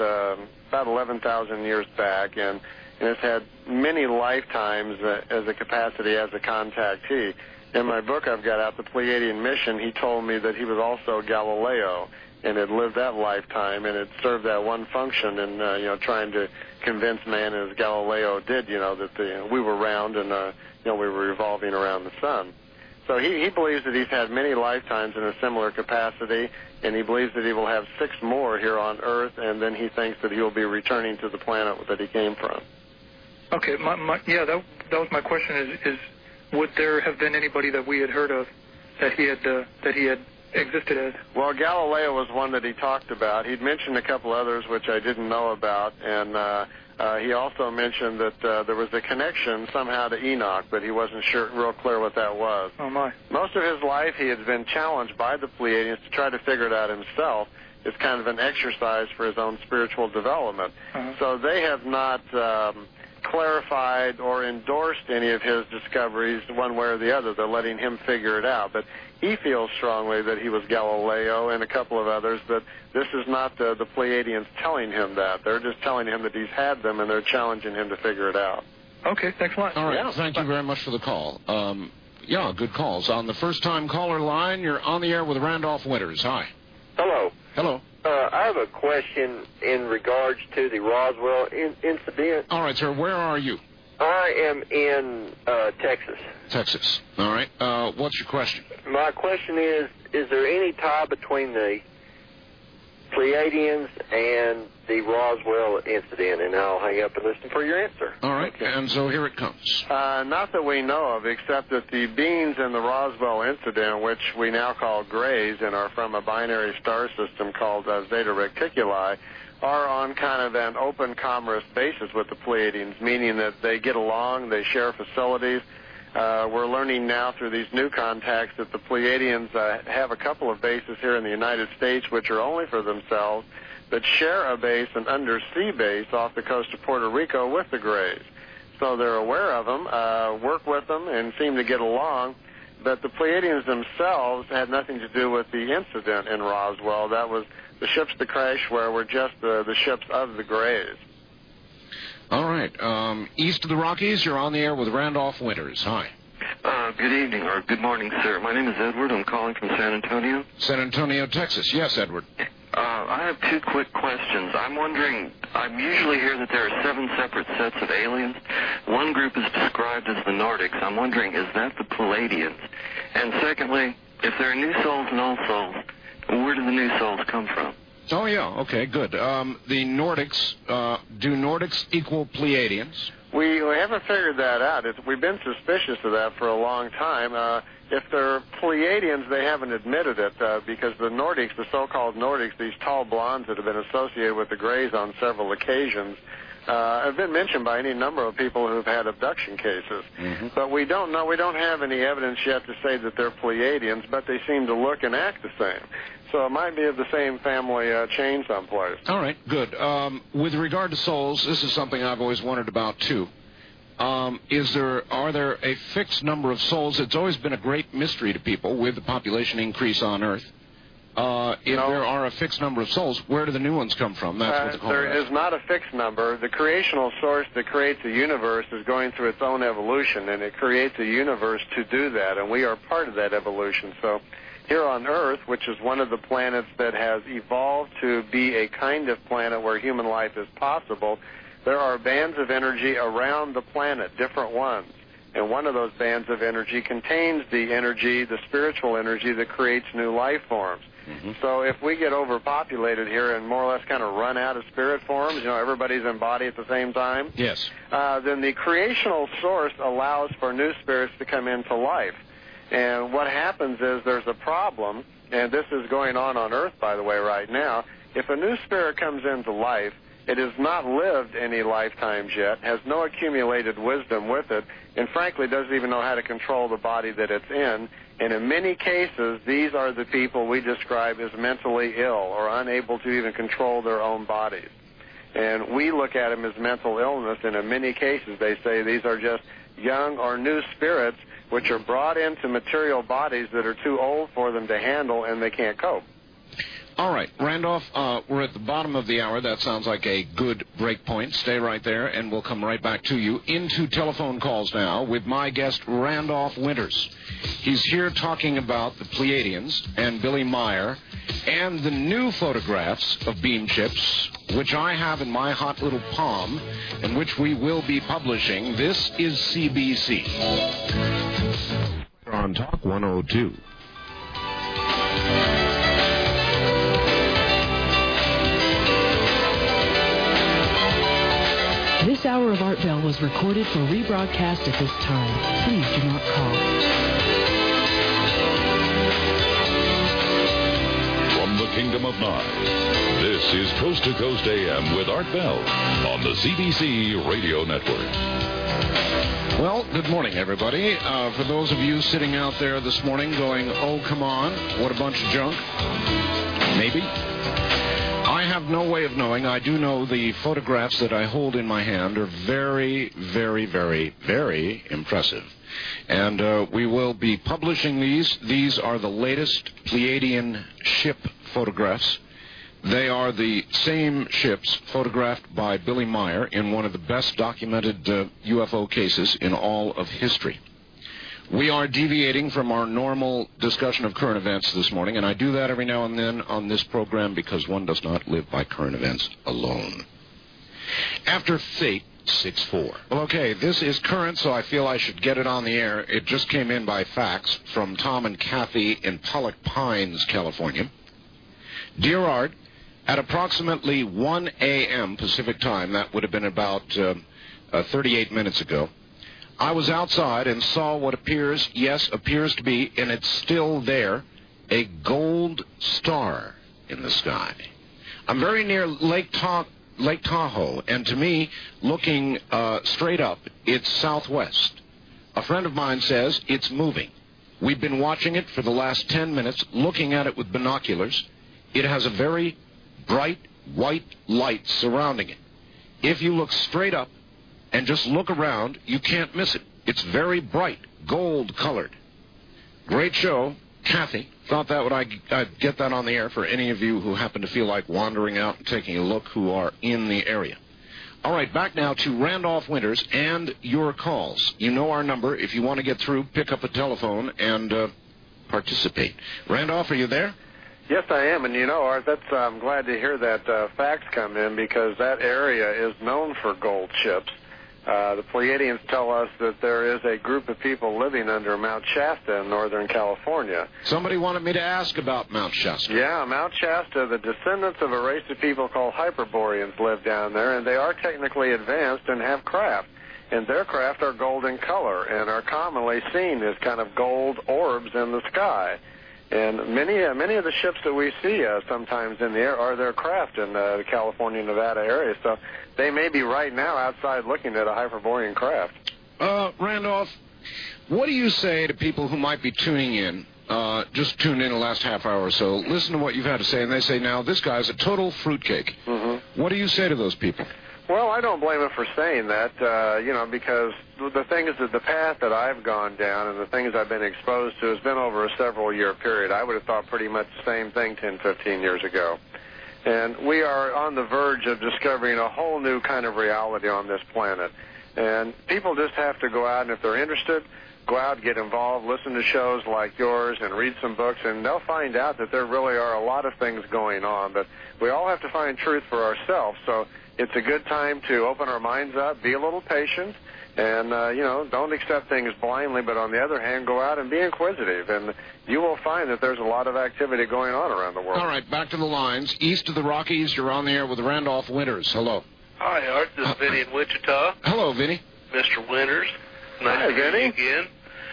11,000 years back, and has had many lifetimes as a capacity as a contactee. In my book I've got out, The Pleiadian Mission, he told me that he was also Galileo and had lived that lifetime and had served that one function in trying to convince man, as Galileo did, that we were round and we were revolving around the sun. So he believes that he's had many lifetimes in a similar capacity, and he believes that he will have 6 more here on Earth, and then he thinks that he will be returning to the planet that he came from. Okay, that was my question. Is would there have been anybody that we had heard of that he had existed as? Well, Galileo was one that he talked about. He'd mentioned a couple others which I didn't know about, and he also mentioned that there was a connection somehow to Enoch, but he wasn't real clear what that was. Oh, my. Most of his life he has been challenged by the Pleiadians to try to figure it out himself. It's kind of an exercise for his own spiritual development. Uh-huh. So they have not clarified or endorsed any of his discoveries one way or the other. They're letting him figure it out. But he feels strongly that he was Galileo and a couple of others, but this is not the Pleiadians telling him that. They're just telling him that he's had them, and they're challenging him to figure it out. Okay, thanks a lot. All right, thank you very much for the call. Good calls. On the first-time caller line, you're on the air with Randolph Winters. Hi. Hello. Hello. I have a question in regards to the Roswell incident. All right, sir. Where are you? I am in Texas. Texas. All right. What's your question? My question is there any tie between the Pleiadians and the Roswell incident? And I'll hang up and listen for your answer. All right. Okay. And so here it comes. Not that we know of, except that the beings in the Roswell incident, which we now call grays and are from a binary star system called Zeta Reticuli, are on kind of an open commerce basis with the Pleiadians, meaning that they get along, they share facilities. We're learning now through these new contacts that the Pleiadians have a couple of bases here in the United States which are only for themselves, that share a base, an undersea base, off the coast of Puerto Rico with the Greys. So they're aware of them, work with them, and seem to get along. But the Pleiadians themselves had nothing to do with the incident in Roswell. That was the ships that crashed were just the ships of the Greys. All right. East of the Rockies, you're on the air with Randolph Winters. Hi. Good evening, or good morning, sir. My name is Edward. I'm calling from San Antonio. San Antonio, Texas. Yes, Edward. I have 2 quick questions. I'm wondering, I usually hear that there are 7 separate sets of aliens. One group is described as the Nordics. I'm wondering, is that the Pleiadians? And secondly, if there are new souls and old souls, where do the new souls come from? Oh, yeah. Okay, good. The Nordics, do Nordics equal Pleiadians? We haven't figured that out. We've been suspicious of that for a long time. If they're Pleiadians, they haven't admitted it because the Nordics, the so-called Nordics, these tall blondes that have been associated with the Greys on several occasions, have been mentioned by any number of people who've had abduction cases. Mm-hmm. But we don't know. We don't have any evidence yet to say that they're Pleiadians, but they seem to look and act the same. So it might be of the same family chain someplace. All right, good. With regard to souls, this is something I've always wondered about, too. Are there a fixed number of souls? It's always been a great mystery to people with the population increase on Earth. If there are a fixed number of souls, where do the new ones come from? That's what the caller There is not a fixed number. The creational source that creates the universe is going through its own evolution, and it creates a universe to do that, and we are part of that evolution. So here on Earth, which is one of the planets that has evolved to be a kind of planet where human life is possible, there are bands of energy around the planet, different ones. And one of those bands of energy contains the energy, the spiritual energy that creates new life forms. Mm-hmm. So if we get overpopulated here and more or less kind of run out of spirit forms, everybody's in body at the same time, yes, then the creational source allows for new spirits to come into life. And what happens is there's a problem, and this is going on Earth, by the way, right now. If a new spirit comes into life, it has not lived any lifetimes yet, has no accumulated wisdom with it, and frankly doesn't even know how to control the body that it's in. And in many cases, these are the people we describe as mentally ill or unable to even control their own bodies. And we look at them as mental illness, and in many cases they say these are just young or new spirits which are brought into material bodies that are too old for them to handle and they can't cope. All right, Randolph, we're at the bottom of the hour. That sounds like a good break point. Stay right there, and we'll come right back to you. Into telephone calls now with my guest, Randolph Winters. He's here talking about the Pleiadians and Billy Meier and the new photographs of beam chips, which I have in my hot little palm and which we will be publishing. This is CBC. On Talk 102. This hour of Art Bell was recorded for rebroadcast at this time. Please do not call. From the Kingdom of Nye, this is Coast to Coast AM with Art Bell on the CBC Radio Network. Well, good morning, everybody. For those of you sitting out there this morning going, oh, come on, what a bunch of junk, maybe. I have no way of knowing. I do know the photographs that I hold in my hand are very, very, very, very impressive. And we will be publishing these. These are the latest Pleiadian ship photographs. They are the same ships photographed by Billy Meier in one of the best documented UFO cases in all of history. We are deviating from our normal discussion of current events this morning, and I do that every now and then on this program because one does not live by current events alone. After Fate 6-4. Well, okay, this is current, so I feel I should get it on the air. It just came in by fax from Tom and Kathy in Pollock Pines, California. Dear Art, at approximately 1 a.m. Pacific time, that would have been about 38 minutes ago, I was outside and saw what appears to be, and it's still there, a gold star in the sky. I'm very near Lake Tahoe, and to me, looking straight up, it's southwest. A friend of mine says it's moving. We've been watching it for the last 10 minutes, looking at it with binoculars. It has a very bright white light surrounding it. If you look straight up and just look around, you can't miss it. It's very bright, gold-colored. Great show. Kathy, thought that I'd get that on the air for any of you who happen to feel like wandering out and taking a look who are in the area. All right, back now to Randolph Winters and your calls. You know our number. If you want to get through, pick up a telephone and participate. Randolph, are you there? Yes, I am, and Art, I'm glad to hear that fax come in because that area is known for gold chips. The Pleiadians tell us that there is a group of people living under Mount Shasta in Northern California. Somebody wanted me to ask about Mount Shasta. Yeah, Mount Shasta, the descendants of a race of people called Hyperboreans live down there, and they are technically advanced and have craft. And their craft are gold in color and are commonly seen as kind of gold orbs in the sky. And many of the ships that we see sometimes in the air are their craft in the California-Nevada area. So they may be right now outside looking at a Hyperborean craft. Randolph, what do you say to people who might be tuning in, just tuned in the last half hour or so, listen to what you've had to say, and they say, now, this guy's a total fruitcake. Mm-hmm. What do you say to those people? Well, I I don't blame him for saying that, because the things that the path that I've gone down and the things I've been exposed to has been over a several-year period. I would have thought pretty much the same thing 10, 15 years ago. And we are on the verge of discovering a whole new kind of reality on this planet. And people just have to go out, and if they're interested, go out, get involved, listen to shows like yours, and read some books, and they'll find out that there really are a lot of things going on. But we all have to find truth for ourselves. So it's a good time to open our minds up, be a little patient, and, don't accept things blindly, but on the other hand, go out and be inquisitive. And you will find that there's a lot of activity going on around the world. All right, back to the lines. East of the Rockies, you're on the air with Randolph Winters. Hello. Hi, Art. This is Vinny in Wichita. Hello, Vinny. Mr. Winters. Nice Hi, to hear Vinny. you again.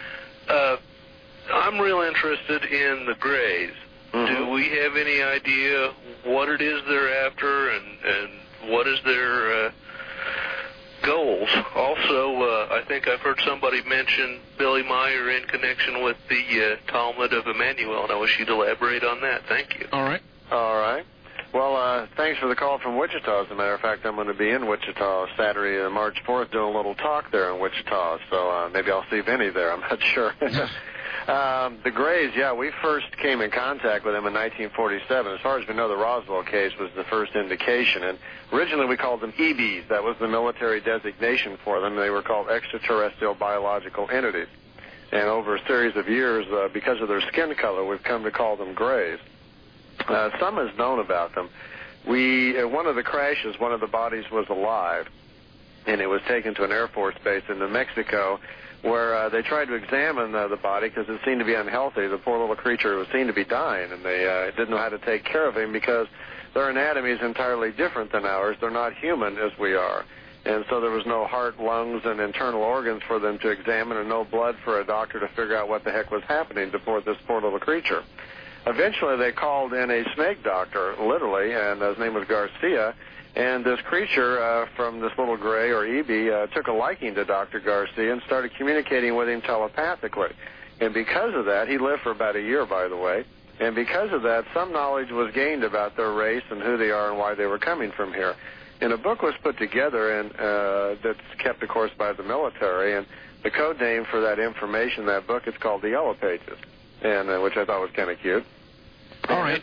I'm real interested in the Greys. Mm-hmm. Do we have any idea what it is they're after and what is their goals? Also, I think I've heard somebody mention Billy Meyer in connection with the Talmud of Emmanuel, and I wish you'd elaborate on that. Thank you. All right. All right. Well, thanks for the call from Wichita. As a matter of fact, I'm going to be in Wichita Saturday, March 4th, doing a little talk there in Wichita. So maybe I'll see Vinny there. I'm not sure. The Greys, we first came in contact with them in 1947. As far as we know, the Roswell case was the first indication. And originally we called them EBs. That was the military designation for them. They were called extraterrestrial biological entities. And over a series of years, because of their skin color, we've come to call them Greys. Some is known about them. One of the crashes, one of the bodies was alive, and it was taken to an Air Force base in New Mexico, where they tried to examine the body because it seemed to be unhealthy. The poor little creature seemed to be dying, and they didn't know how to take care of him because their anatomy is entirely different than ours. They're not human as we are. And so there was no heart, lungs, and internal organs for them to examine, and no blood for a doctor to figure out what the heck was happening to this poor little creature. Eventually, they called in a snake doctor, literally, and his name was Garcia. And this creature from this little Grey, or EB, took a liking to Dr. Garcia and started communicating with him telepathically. And because of that, he lived for about a year, by the way, and because of that, some knowledge was gained about their race and who they are and why they were coming from here. And a book was put together and that's kept, of course, by the military, and the code name for that information, that book, is called The Yellow Pages, and which I thought was kind of cute. All right.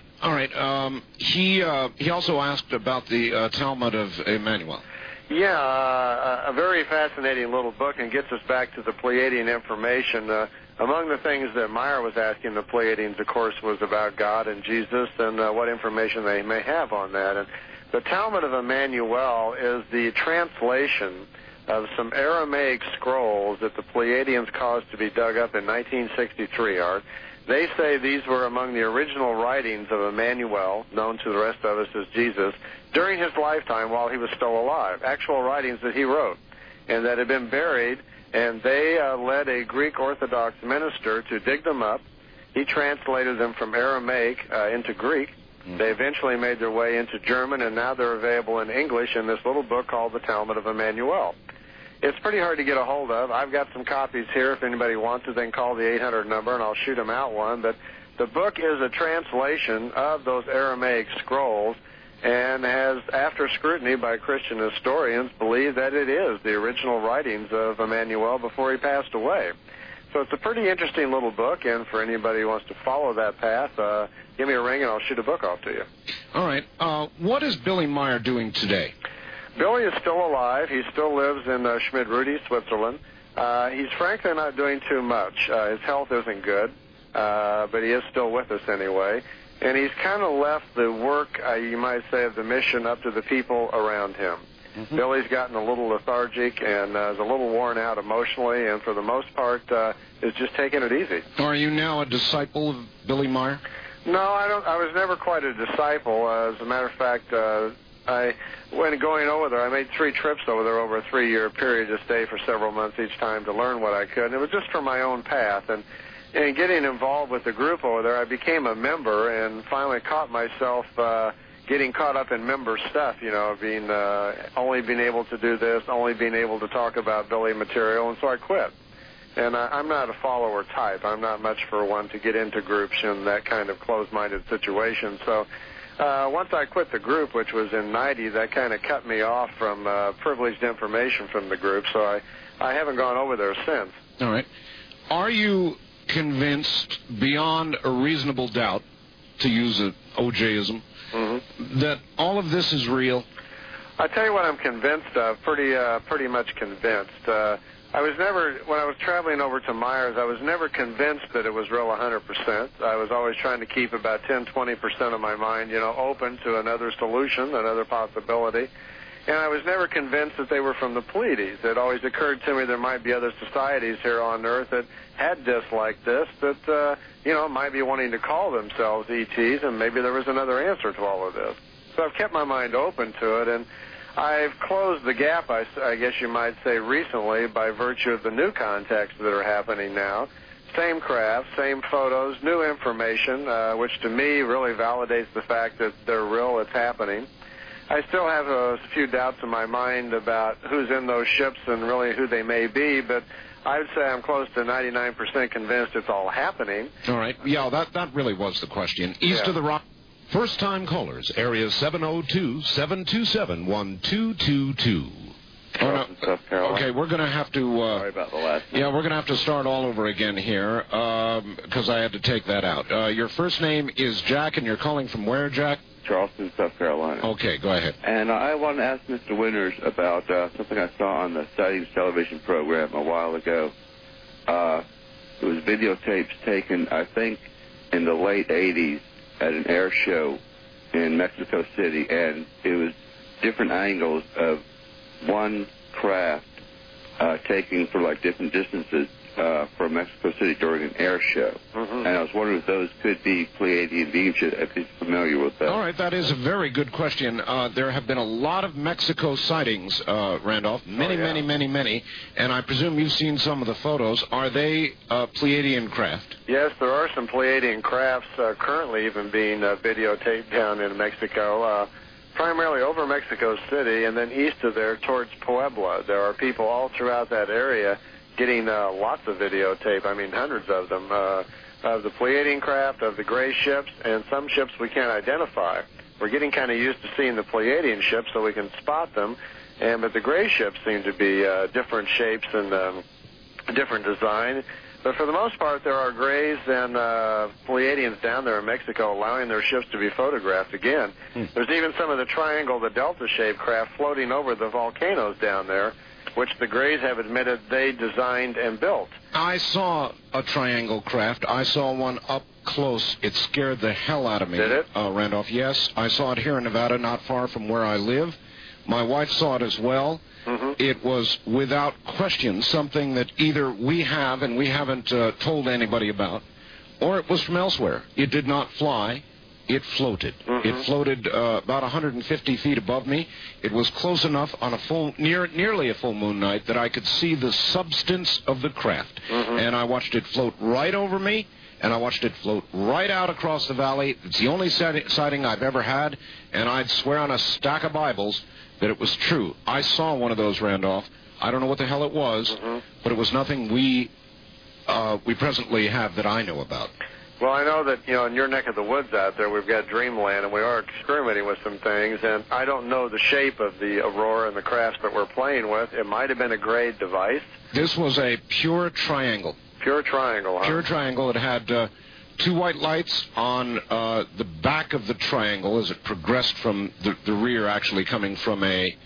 He also asked about the Talmud of Emmanuel. Yeah, a very fascinating little book, and gets us back to the Pleiadian information. Among the things that Meyer was asking the Pleiadians, of course, was about God and Jesus and what information they may have on that. And the Talmud of Emmanuel is the translation of some Aramaic scrolls that the Pleiadians caused to be dug up in 1963, Art. They say these were among the original writings of Emmanuel, known to the rest of us as Jesus, during his lifetime while he was still alive. Actual writings that he wrote, and that had been buried, and they led a Greek Orthodox minister to dig them up. He translated them from Aramaic into Greek. They eventually made their way into German, and now they're available in English in this little book called the Talmud of Emmanuel. It's pretty hard to get a hold of. I've got some copies here. If anybody wants it, they can call the 800 number, and I'll shoot them out one. But the book is a translation of those Aramaic scrolls, and has, after scrutiny by Christian historians, believed that it is the original writings of Emmanuel before he passed away. So it's a pretty interesting little book, and for anybody who wants to follow that path, give me a ring, and I'll shoot a book off to you. All right. What is Billy Meyer doing today? Billy is still alive. He still lives in Schmid-Rudi, Switzerland. He's frankly not doing too much. His health isn't good, but he is still with us anyway. And he's kind of left the work, you might say, of the mission up to the people around him. Mm-hmm. Billy's gotten a little lethargic and is a little worn out emotionally, and for the most part is just taking it easy. Are you now a disciple of Billy Meyer? No, I don't. I was never quite a disciple. As a matter of fact, when going over there, I made 3 trips over there over a 3-year period to stay for several months each time to learn what I could. And it was just for my own path. And getting involved with the group over there, I became a member and finally caught myself getting caught up in member stuff, being only being able to do this, only being able to talk about Billy material, and so I quit. And I'm not a follower type. I'm not much for one to get into groups in that kind of closed-minded situation. So Once I quit the group, which was in '90, that kind of cut me off from privileged information from the group, so I haven't gone over there since. All right. Are you convinced beyond a reasonable doubt, to use an OJ-ism, that all of this is real? I tell you what I'm convinced of, pretty much convinced. I was never, when I was traveling over to Myers, I was never convinced that it was real 100%. I was always trying to keep about 10-20% of my mind, open to another solution, another possibility. And I was never convinced that they were from the Pleiades. It always occurred to me there might be other societies here on Earth that had discs like this that, might be wanting to call themselves ETs, and maybe there was another answer to all of this. So I've kept my mind open to it, and I've closed the gap, I guess you might say, recently by virtue of the new contacts that are happening now. Same craft, same photos, new information, which to me really validates the fact that they're real, it's happening. I still have a few doubts in my mind about who's in those ships and really who they may be, but I would say I'm close to 99% convinced it's all happening. All right. Yeah, that really was the question. East of the Rock. First-time callers, area 702-727-1222. South Carolina. Okay, we're going to have to... Sorry about the last one. Yeah, we're going to have to start all over again here because I had to take that out. Your first name is Jack, and you're calling from where, Jack? Charleston, South Carolina. Okay, go ahead. And I want to ask Mr. Winters about something I saw on the Sightings television program a while ago. It was videotapes taken, I think, in the late 80s at an air show in Mexico City, and it was different angles of one craft taking for like different distances from Mexico City during an air show. And I was wondering if those could be Pleiadian beams, if you're familiar with that. All right, that is a very good question. There have been a lot of Mexico sightings, Randolph, many, and I presume you've seen some of the photos. Are they Pleiadian craft? Yes, there are some Pleiadian crafts currently even being videotaped down in Mexico, primarily over Mexico City, and then east of there towards Puebla. There are people all throughout that area getting lots of videotape, I mean hundreds of them, of the Pleiadian craft, of the gray ships, and some ships we can't identify. We're getting kind of used to seeing the Pleiadian ships so we can spot them, but the gray ships seem to be different shapes and different design. But for the most part, there are grays and Pleiadians down there in Mexico allowing their ships to be photographed again. There's even some of the triangle, the delta-shaped craft floating over the volcanoes down there, which the Greys have admitted they designed and built. I saw a triangle craft. I saw one up close. It scared the hell out of me. Did it? Randolph, yes. I saw it here in Nevada, not far from where I live. My wife saw it as well. It was, without question, something that either we have and we haven't told anybody about, or it was from elsewhere. It did not fly. It floated. It floated about 150 feet above me. It was close enough on a nearly a full moon night that I could see the substance of the craft. And I watched it float right over me, and I watched it float right out across the valley. It's the only sighting I've ever had, and I'd swear on a stack of Bibles that it was true. I saw one of those, Randolph. I don't know what the hell it was, but it was nothing we presently have that I know about. Well, I know that, in your neck of the woods out there, we've got Dreamland, and we are experimenting with some things, and I don't know the shape of the Aurora and the crafts that we're playing with. It might have been a grade device. This was a pure triangle. Pure triangle, huh? Pure triangle. It had two white lights on the back of the triangle as it progressed from the rear, actually coming from a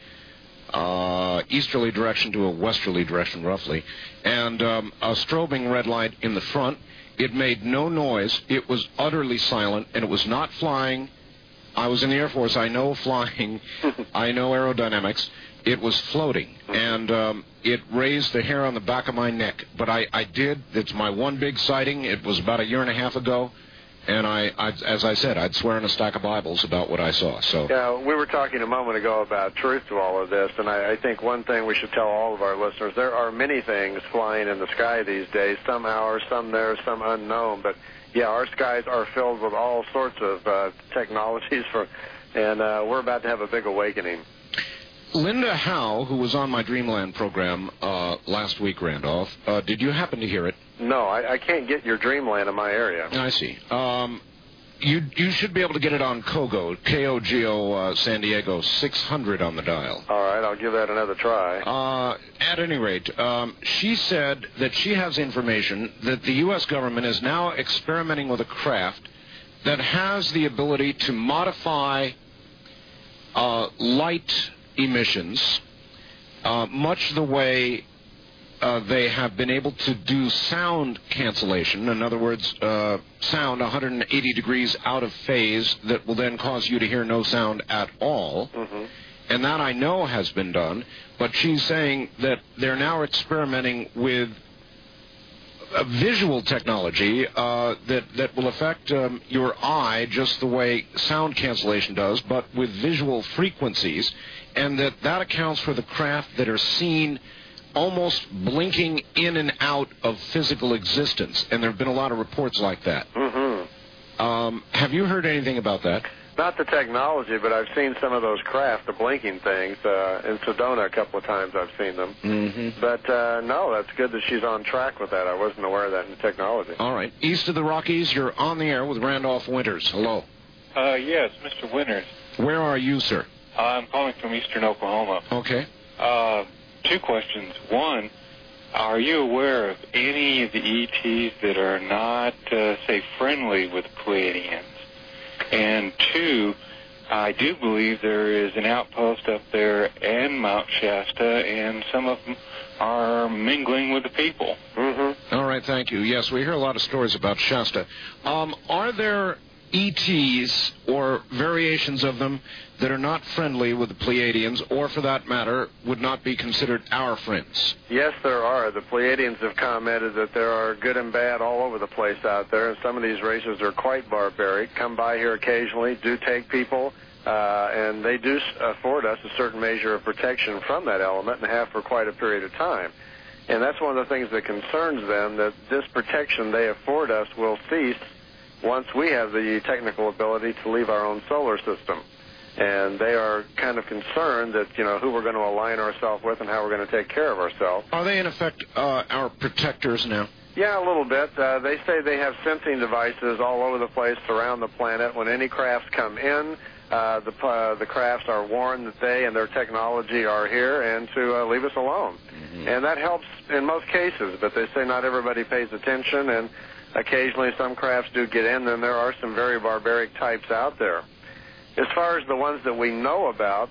easterly direction to a westerly direction, roughly, and a strobing red light in the front. It made no noise. It was utterly silent, and it was not flying. I was in the Air Force. I know flying. I know aerodynamics. It was floating, and it raised the hair on the back of my neck. But I did. It's my one big sighting. It was about a year and a half ago, and as I said, I'd swear on a stack of Bibles about what I saw. So yeah, we were talking a moment ago about truth to all of this, and I think one thing we should tell all of our listeners, there are many things flying in the sky these days, some ours, some theirs, some unknown, but yeah, our skies are filled with all sorts of technologies, and we're about to have a big awakening. Linda Howe, who was on my Dreamland program last week, Randolph, did you happen to hear it? No, I can't get your Dreamland in my area. I see. You should be able to get it on Kogo, Kogo San Diego, 600 on the dial. All right, I'll give that another try. At any rate, she said that she has information that the U.S. government is now experimenting with a craft that has the ability to modify light emissions, much the way they have been able to do sound cancellation. In other words, sound 180 degrees out of phase that will then cause you to hear no sound at all. Mm-hmm. And that I know has been done, but she's saying that they're now experimenting with a visual technology that will affect your eye just the way sound cancellation does, but with visual frequencies, and that accounts for the craft that are seen almost blinking in and out of physical existence, and there have been a lot of reports like that. Mm-hmm. Have you heard anything about that? Not the technology, but I've seen some of those craft, the blinking things. In Sedona a couple of times I've seen them. Mm-hmm. But, no, that's good that she's on track with that. I wasn't aware of that in technology. All right. East of the Rockies, you're on the air with Randolph Winters. Hello. Yes, Mr. Winters. Where are you, sir? I'm calling from eastern Oklahoma. Okay. Two questions. One, are you aware of any of the ETs that are not, say, friendly with Pleiadians? And two, I do believe there is an outpost up there and Mount Shasta, and some of them are mingling with the people. Mm-hmm. All right, thank you. Yes, we hear a lot of stories about Shasta. Are there ETs or variations of them that are not friendly with the Pleiadians, or for that matter, would not be considered our friends? Yes, there are. The Pleiadians have commented that there are good and bad all over the place out there, and some of these races are quite barbaric, come by here occasionally, do take people, and they do afford us a certain measure of protection from that element and have for quite a period of time. And that's one of the things that concerns them, that this protection they afford us will cease once we have the technical ability to leave our own solar system. And they are kind of concerned that, who we're going to align ourselves with and how we're going to take care of ourselves. Are they, in effect, our protectors now? Yeah, a little bit. They say they have sensing devices all over the place around the planet. When any crafts come in, the crafts are warned that they and their technology are here and to leave us alone. Mm-hmm. And that helps in most cases, but they say not everybody pays attention, and occasionally some crafts do get in, and there are some very barbaric types out there. As far as the ones that we know about,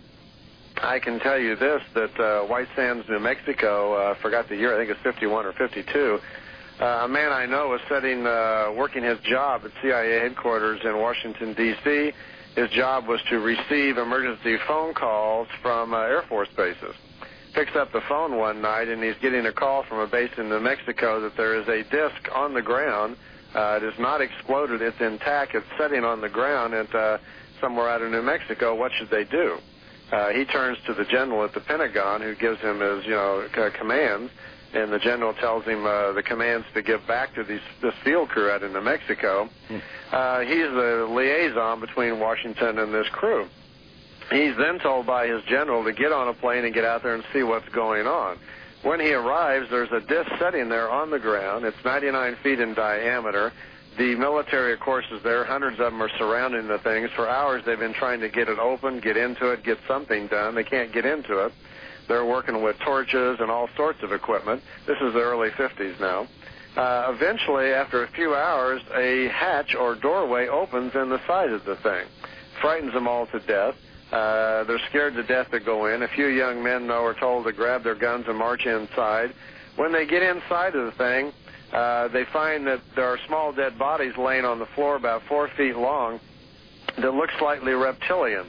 I can tell you this, that White Sands, New Mexico, I forgot the year, I think it's 51 or 52, a man I know was working his job at CIA headquarters in Washington, D.C. His job was to receive emergency phone calls from Air Force bases. Picks up the phone one night, and he's getting a call from a base in New Mexico that there is a disc on the ground. It is not exploded. It's intact. It's sitting on the ground at somewhere out of New Mexico. What should they do? He turns to the general at the Pentagon, who gives him his, commands, and the general tells him the commands to give back to this field crew out in New Mexico. He's the liaison between Washington and this crew. He's then told by his general to get on a plane and get out there and see what's going on. When he arrives, there's a disc sitting there on the ground. It's 99 feet in diameter. The military, of course, is there. Hundreds of them are surrounding the things. For hours, they've been trying to get it open, get into it, get something done. They can't get into it. They're working with torches and all sorts of equipment. This is the early 50s now. Eventually, after a few hours, a hatch or doorway opens in the side of the thing. Frightens them all to death. They're scared to death to go in. A few young men, though, are told to grab their guns and march inside. When they get inside of the thing, they find that there are small dead bodies laying on the floor about 4 feet long that look slightly reptilian.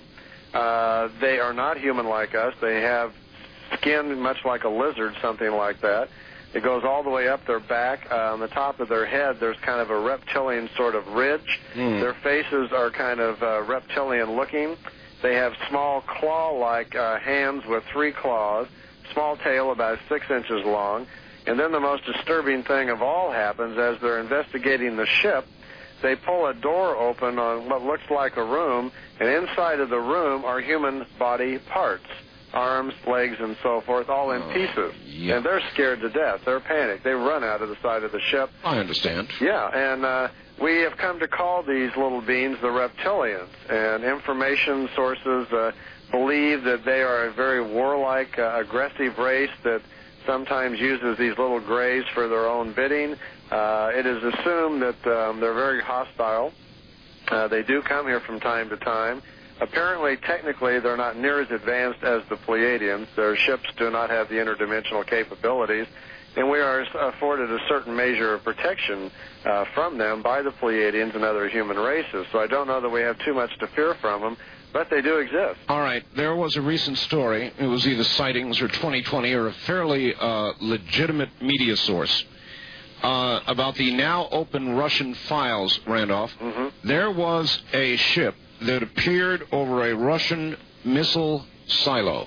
They are not human like us. They have skin much like a lizard, something like that. It goes all the way up their back. On the top of their head, there's kind of a reptilian sort of ridge. Their faces are kind of reptilian looking. They have small claw-like hands with 3 claws, small tail about 6 inches long. And then the most disturbing thing of all happens as they're investigating the ship. They pull a door open on what looks like a room, and inside of the room are human body parts, arms, legs, and so forth, all in pieces. Yeah. And they're scared to death. They're panicked. They run out of the side of the ship. I understand. Yeah, and we have come to call these little beings the reptilians, and information sources believe that they are a very warlike, aggressive race that sometimes uses these little grays for their own bidding. It is assumed that they're very hostile. They do come here from time to time. Apparently, technically, they're not near as advanced as the Pleiadians. Their ships do not have the interdimensional capabilities, and we are afforded a certain measure of protection from them by the Pleiadians and other human races. So I don't know that we have too much to fear from them, but they do exist. All right. There was a recent story. It was either sightings or 2020 or a fairly legitimate media source about the now open Russian files, Randolph. Mm-hmm. There was a ship that appeared over a Russian missile silo.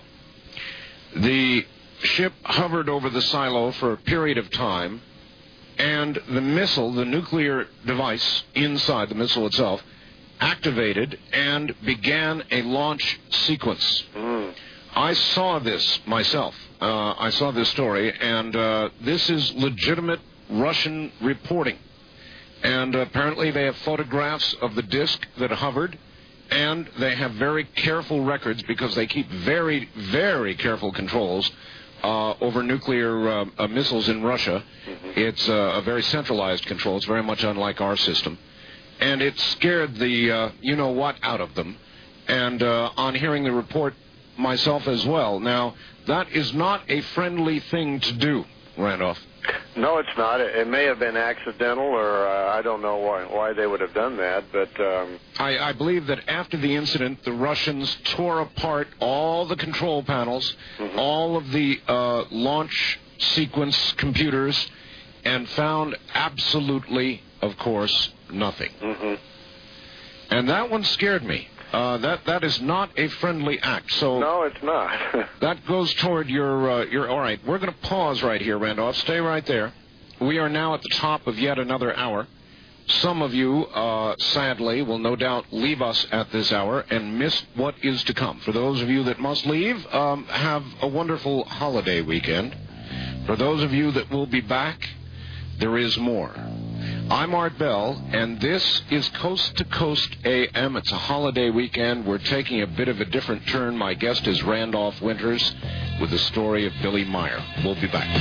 The ship hovered over the silo for a period of time, and the missile, the nuclear device inside the missile itself, activated and began a launch sequence. I saw this myself. I saw this story, and this is legitimate Russian reporting. And apparently they have photographs of the disk that hovered, and they have very careful records because they keep very, very careful controls over nuclear missiles in Russia. Mm-hmm. It's a very centralized control. It's very much unlike our system. And it scared the you-know-what out of them. And on hearing the report myself as well. Now, that is not a friendly thing to do, Randolph. No, it's not. It may have been accidental, or I don't know why they would have done that. But I believe that after the incident, the Russians tore apart all the control panels, mm-hmm. all of the launch sequence computers, and found absolutely, of course, nothing. Mm-hmm. And that one scared me. That is not a friendly act. So no, it's not. That goes toward your. All right, we're going to pause right here, Randolph. Stay right there. We are now at the top of yet another hour. Some of you, sadly, will no doubt leave us at this hour and miss what is to come. For those of you that must leave, have a wonderful holiday weekend. For those of you that will be back, there is more. I'm Art Bell, and this is Coast to Coast AM. It's a holiday weekend. We're taking a bit of a different turn. My guest is Randolph Winters with the story of Billy Meier. We'll be back.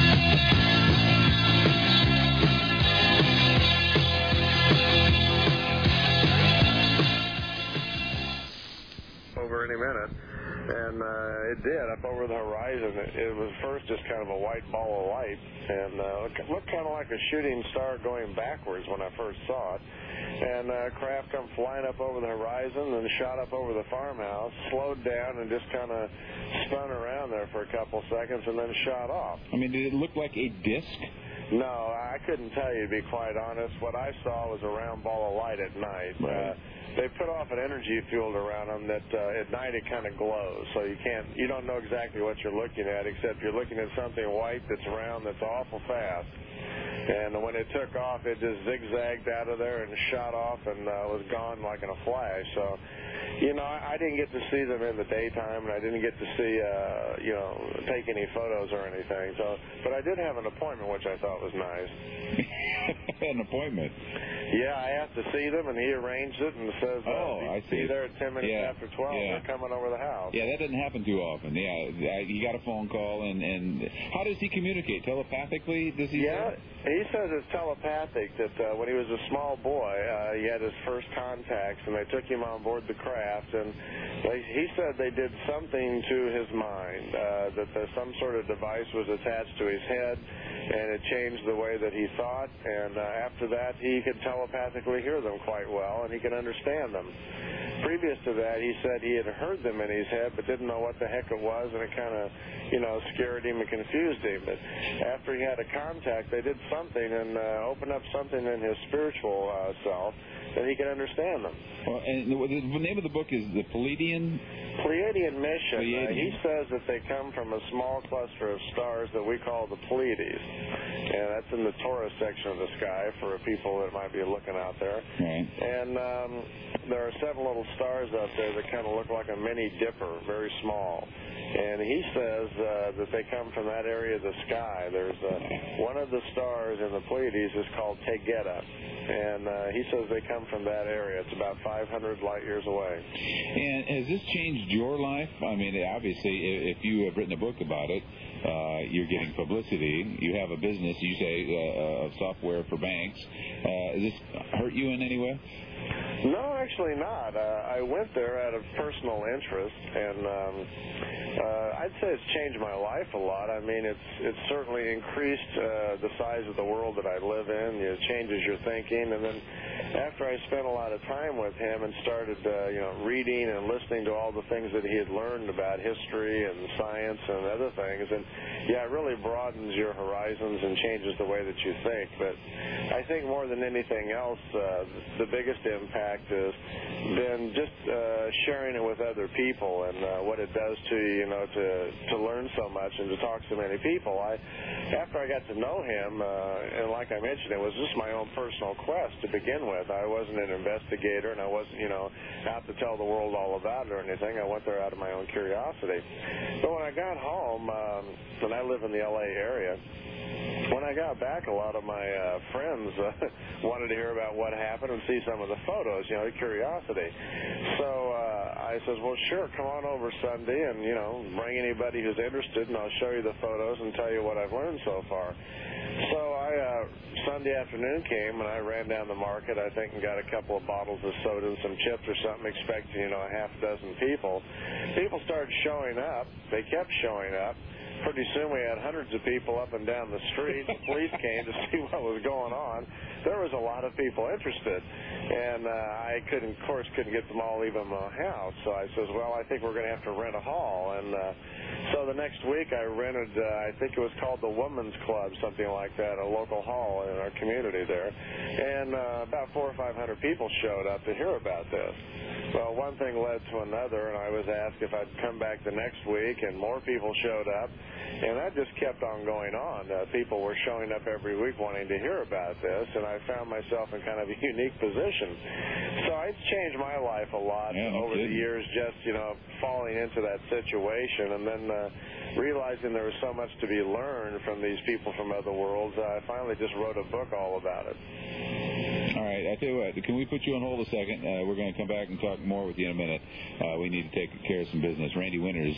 Over any minute. And it did, up over the horizon. It was first just kind of a white ball of light, and looked kind of like a shooting star going backwards when I first saw it. And craft come flying up over the horizon and shot up over the farmhouse, slowed down, and just kind of spun around there for a couple seconds and then shot off. I mean, did it look like a disc? No, I couldn't tell you, to be quite honest. What I saw was a round ball of light at night. Right. They put off an energy field around them that at night it kind of glows, so you don't know exactly what you're looking at, except you're looking at something white that's round that's awful fast. And when it took off, it just zigzagged out of there and shot off and was gone like in a flash. So, I didn't get to see them in the daytime, and I didn't get to see, take any photos or anything. So, but I did have an appointment, which I thought was nice. An appointment? Yeah, I asked to see them, and he arranged it and says, I see. Be there at 10 minutes after 12. Yeah. They're coming over the house. Yeah, that doesn't happen too often. Yeah, you got a phone call, and how does he communicate? Telepathically? Does he? Yeah, he says it's telepathic, that when he was a small boy, he had his first contacts, and they took him on board the craft, and he said they did something to his mind, that some sort of device was attached to his head, and it changed the way that he thought, and after that, he could telepathically hear them quite well, and he could understand them. Previous to that, he said he had heard them in his head, but didn't know what the heck it was, and it kind of, scared him and confused him. But after he had a contact, they did something and opened up something in his spiritual self that he could understand them. Well, and the name of the book is The Pleiadian Mission. He says that they come from a small cluster of stars that we call the Pleiades. And that's in the Taurus section of the sky for people that might be looking out there. Right. And there are several little stars out there that kind of look like a mini dipper, very small. And he says that they come from that area of the sky. There's one of the stars in the Pleiades is called Taygeta. and he says they come from that area. It's about 500 light years away. And has this changed your life? I mean, obviously, if you have written a book about it, you're getting publicity. You have a business, you say, of software for banks. Has this hurt you in any way? No, actually not. I went there out of personal interest, and I'd say it's changed my life a lot. I mean, it's certainly increased the size of the world that I live in. It changes your thinking, and then after I spent a lot of time with him and started, reading and listening to all the things that he had learned about history and science and other things, and it really broadens your horizons and changes the way that you think. But I think more than anything else, the biggest impact has been just sharing it with other people and what it does to you, to learn so much and to talk to so many people. After I got to know him, and like I mentioned, it was just my own personal quest to begin with. I wasn't an investigator, and I wasn't, out to tell the world all about it or anything. I went there out of my own curiosity. But when I got home, and I live in the L.A. area, when I got back, a lot of my friends wanted to hear about what happened and see some of the photos, curiosity. So I says, well, sure, come on over Sunday and, bring anybody who's interested, and I'll show you the photos and tell you what I've learned so far. So Sunday afternoon came, and I ran down the market, I think, and got a couple of bottles of soda and some chips or something, expecting, a half dozen people. People started showing up. They kept showing up. Pretty soon we had hundreds of people up and down the street. The police came to see what was going on. There was a lot of people interested, and I couldn't get them all even in my house. So I says, well, I think we're going to have to rent a hall. And so the next week I rented, I think it was called the Women's Club, something like that, a local hall in our community there. And about 400 or 500 people showed up to hear about this. Well, one thing led to another, and I was asked if I'd come back the next week, and more people showed up. And that just kept on going on. People were showing up every week wanting to hear about this, and I found myself in kind of a unique position. So it's changed my life a lot over the years, just, falling into that situation, and then realizing there was so much to be learned from these people from other worlds. I finally just wrote a book all about it. All right, I tell you what, can we put you on hold a second? We're going to come back and talk more with you in a minute. We need to take care of some business. Randy Winters,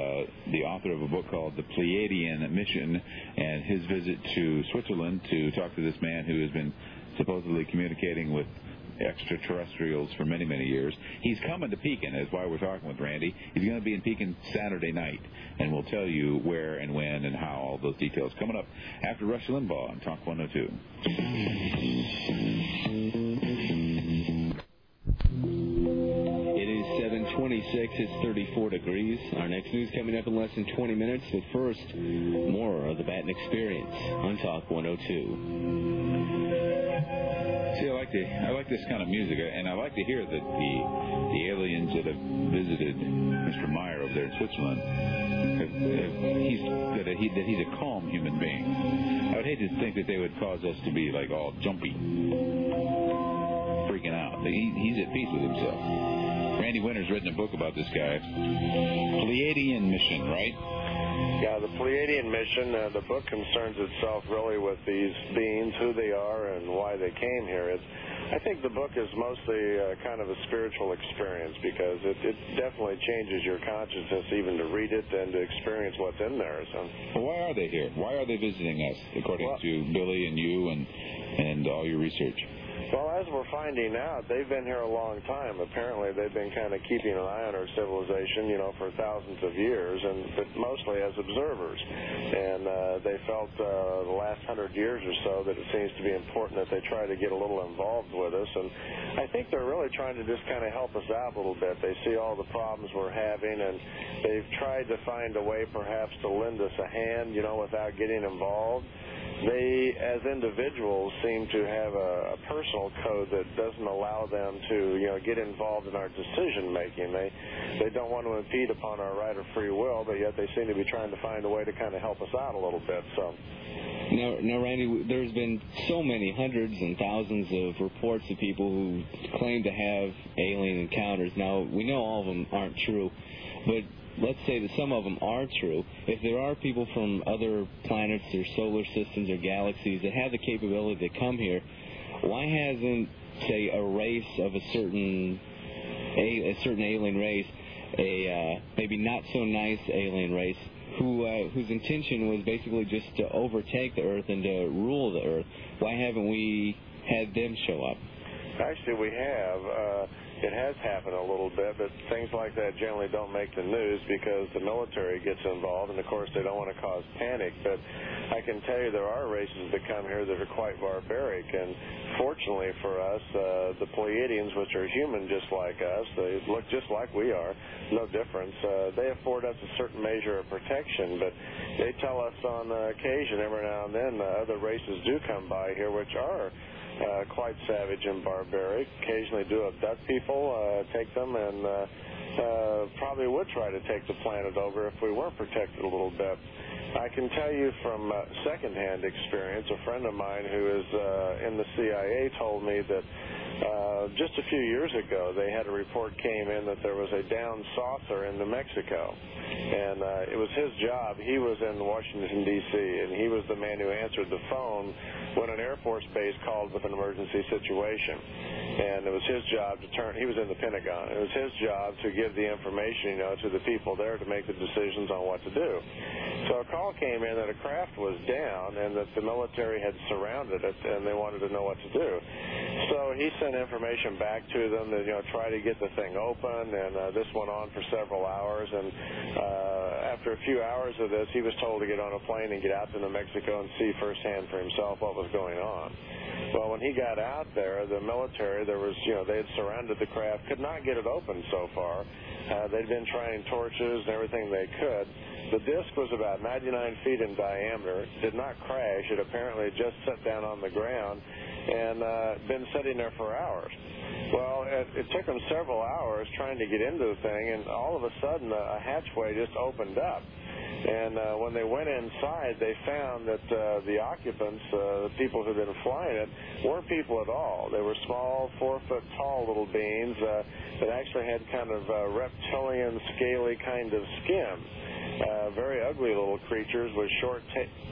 the author of a book called The Pleiadian Mission, and his visit to Switzerland to talk to this man who has been supposedly communicating with extraterrestrials for many, many years. He's coming to Pekin, is why we're talking with Randy. He's going to be in Pekin Saturday night, and we'll tell you where and when and how, all those details. Coming up after Rush Limbaugh on Talk 102. It is 7:26. It's 34 degrees. Our next news coming up in less than 20 minutes. But first, more of the Baton Experience on Talk 102. See, I like this kind of music, and I like to hear that the aliens that have visited Mr. Meyer over there in Switzerland, that he's a calm human being. I would hate to think that they would cause us to be like all jumpy, freaking out. He's at peace with himself. Randy Winters written a book about this guy. Pleiadian Mission, right? Yeah, the Pleiadian Mission, the book concerns itself really with these beings, who they are, and why they came here. I think the book is mostly kind of a spiritual experience because it definitely changes your consciousness even to read it and to experience what's in there. So. Well, why are they here? Why are they visiting us, according to Billy and you and all your research? Well, as we're finding out, they've been here a long time. Apparently, they've been kind of keeping an eye on our civilization, for thousands of years, but mostly as observers. And they felt the last 100 years or so that it seems to be important that they try to get a little involved with us. And I think they're really trying to just kind of help us out a little bit. They see all the problems we're having, and they've tried to find a way perhaps to lend us a hand, without getting involved. They, as individuals, seem to have a personal code that doesn't allow them to, get involved in our decision making. They don't want to impede upon our right of free will, but yet they seem to be trying to find a way to kind of help us out a little bit. So. Now, Randy, there's been so many hundreds and thousands of reports of people who claim to have alien encounters. Now, we know all of them aren't true, but let's say that some of them are true. If there are people from other planets or solar systems or galaxies that have the capability to come here, why hasn't, say, a race of a certain alien race, a maybe not so nice alien race, whose intention was basically just to overtake the Earth and to rule the Earth, why haven't we had them show up? Actually, we have. It has happened a little bit, but things like that generally don't make the news because the military gets involved, and of course they don't want to cause panic. But I can tell you there are races that come here that are quite barbaric, and fortunately for us, the Pleiadians, which are human just like us, they look just like we are, no difference. They afford us a certain measure of protection, but they tell us on occasion, every now and then, other races do come by here which are quite savage and barbaric, occasionally do abduct people, take them, and probably would try to take the planet over if we weren't protected a little bit. I can tell you from secondhand experience, a friend of mine who is in the CIA told me that just a few years ago they had a report came in that there was a downed saucer in New Mexico. And it was his job. He was in Washington, D.C., and he was the man who answered the phone when an Air Force base called with an emergency situation. And it was his job to he was in the Pentagon. It was his job to give the information, to the people there to make the decisions on what to do. So a call came in that a craft was down and that the military had surrounded it, and they wanted to know what to do. So he sent information back to them to, try to get the thing open, and this went on for several hours, and after a few hours of this, he was told to get on a plane and get out to New Mexico and see firsthand for himself what was going on. Well, when he got out there, the military, they had surrounded the craft, could not get it open so far. They'd been trying torches and everything they could. The disc was about 99 feet in diameter, did not crash. It apparently just sat down on the ground and been sitting there for hours. Well, it took them several hours trying to get into the thing, and all of a sudden a hatchway just opened up. And when they went inside, they found that the occupants, the people who had been flying it, weren't people at all. They were small, 4-foot-tall little beings that actually had kind of reptilian, scaly kind of skin. Very ugly little creatures with short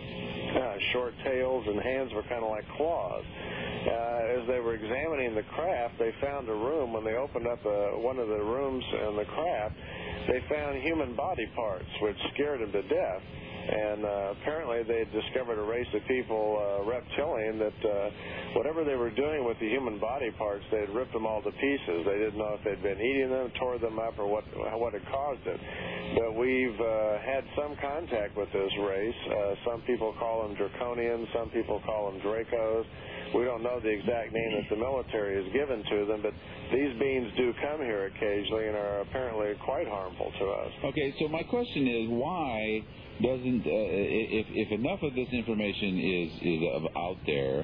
tails, and hands were kind of like claws. As they were examining the craft, they found a room. When they opened up one of the rooms in the craft, they found human body parts, which scared them to death. And apparently they had discovered a race of people, reptilian, that whatever they were doing with the human body parts, they had ripped them all to pieces. They didn't know if they'd been eating them, tore them up, or what had caused it. But we've had some contact with this race. Some people call them Draconians, some people call them Dracos. We don't know the exact name that the military has given to them, but these beings do come here occasionally and are apparently quite harmful to us. Okay, so my question is, why doesn't if enough of this information is out there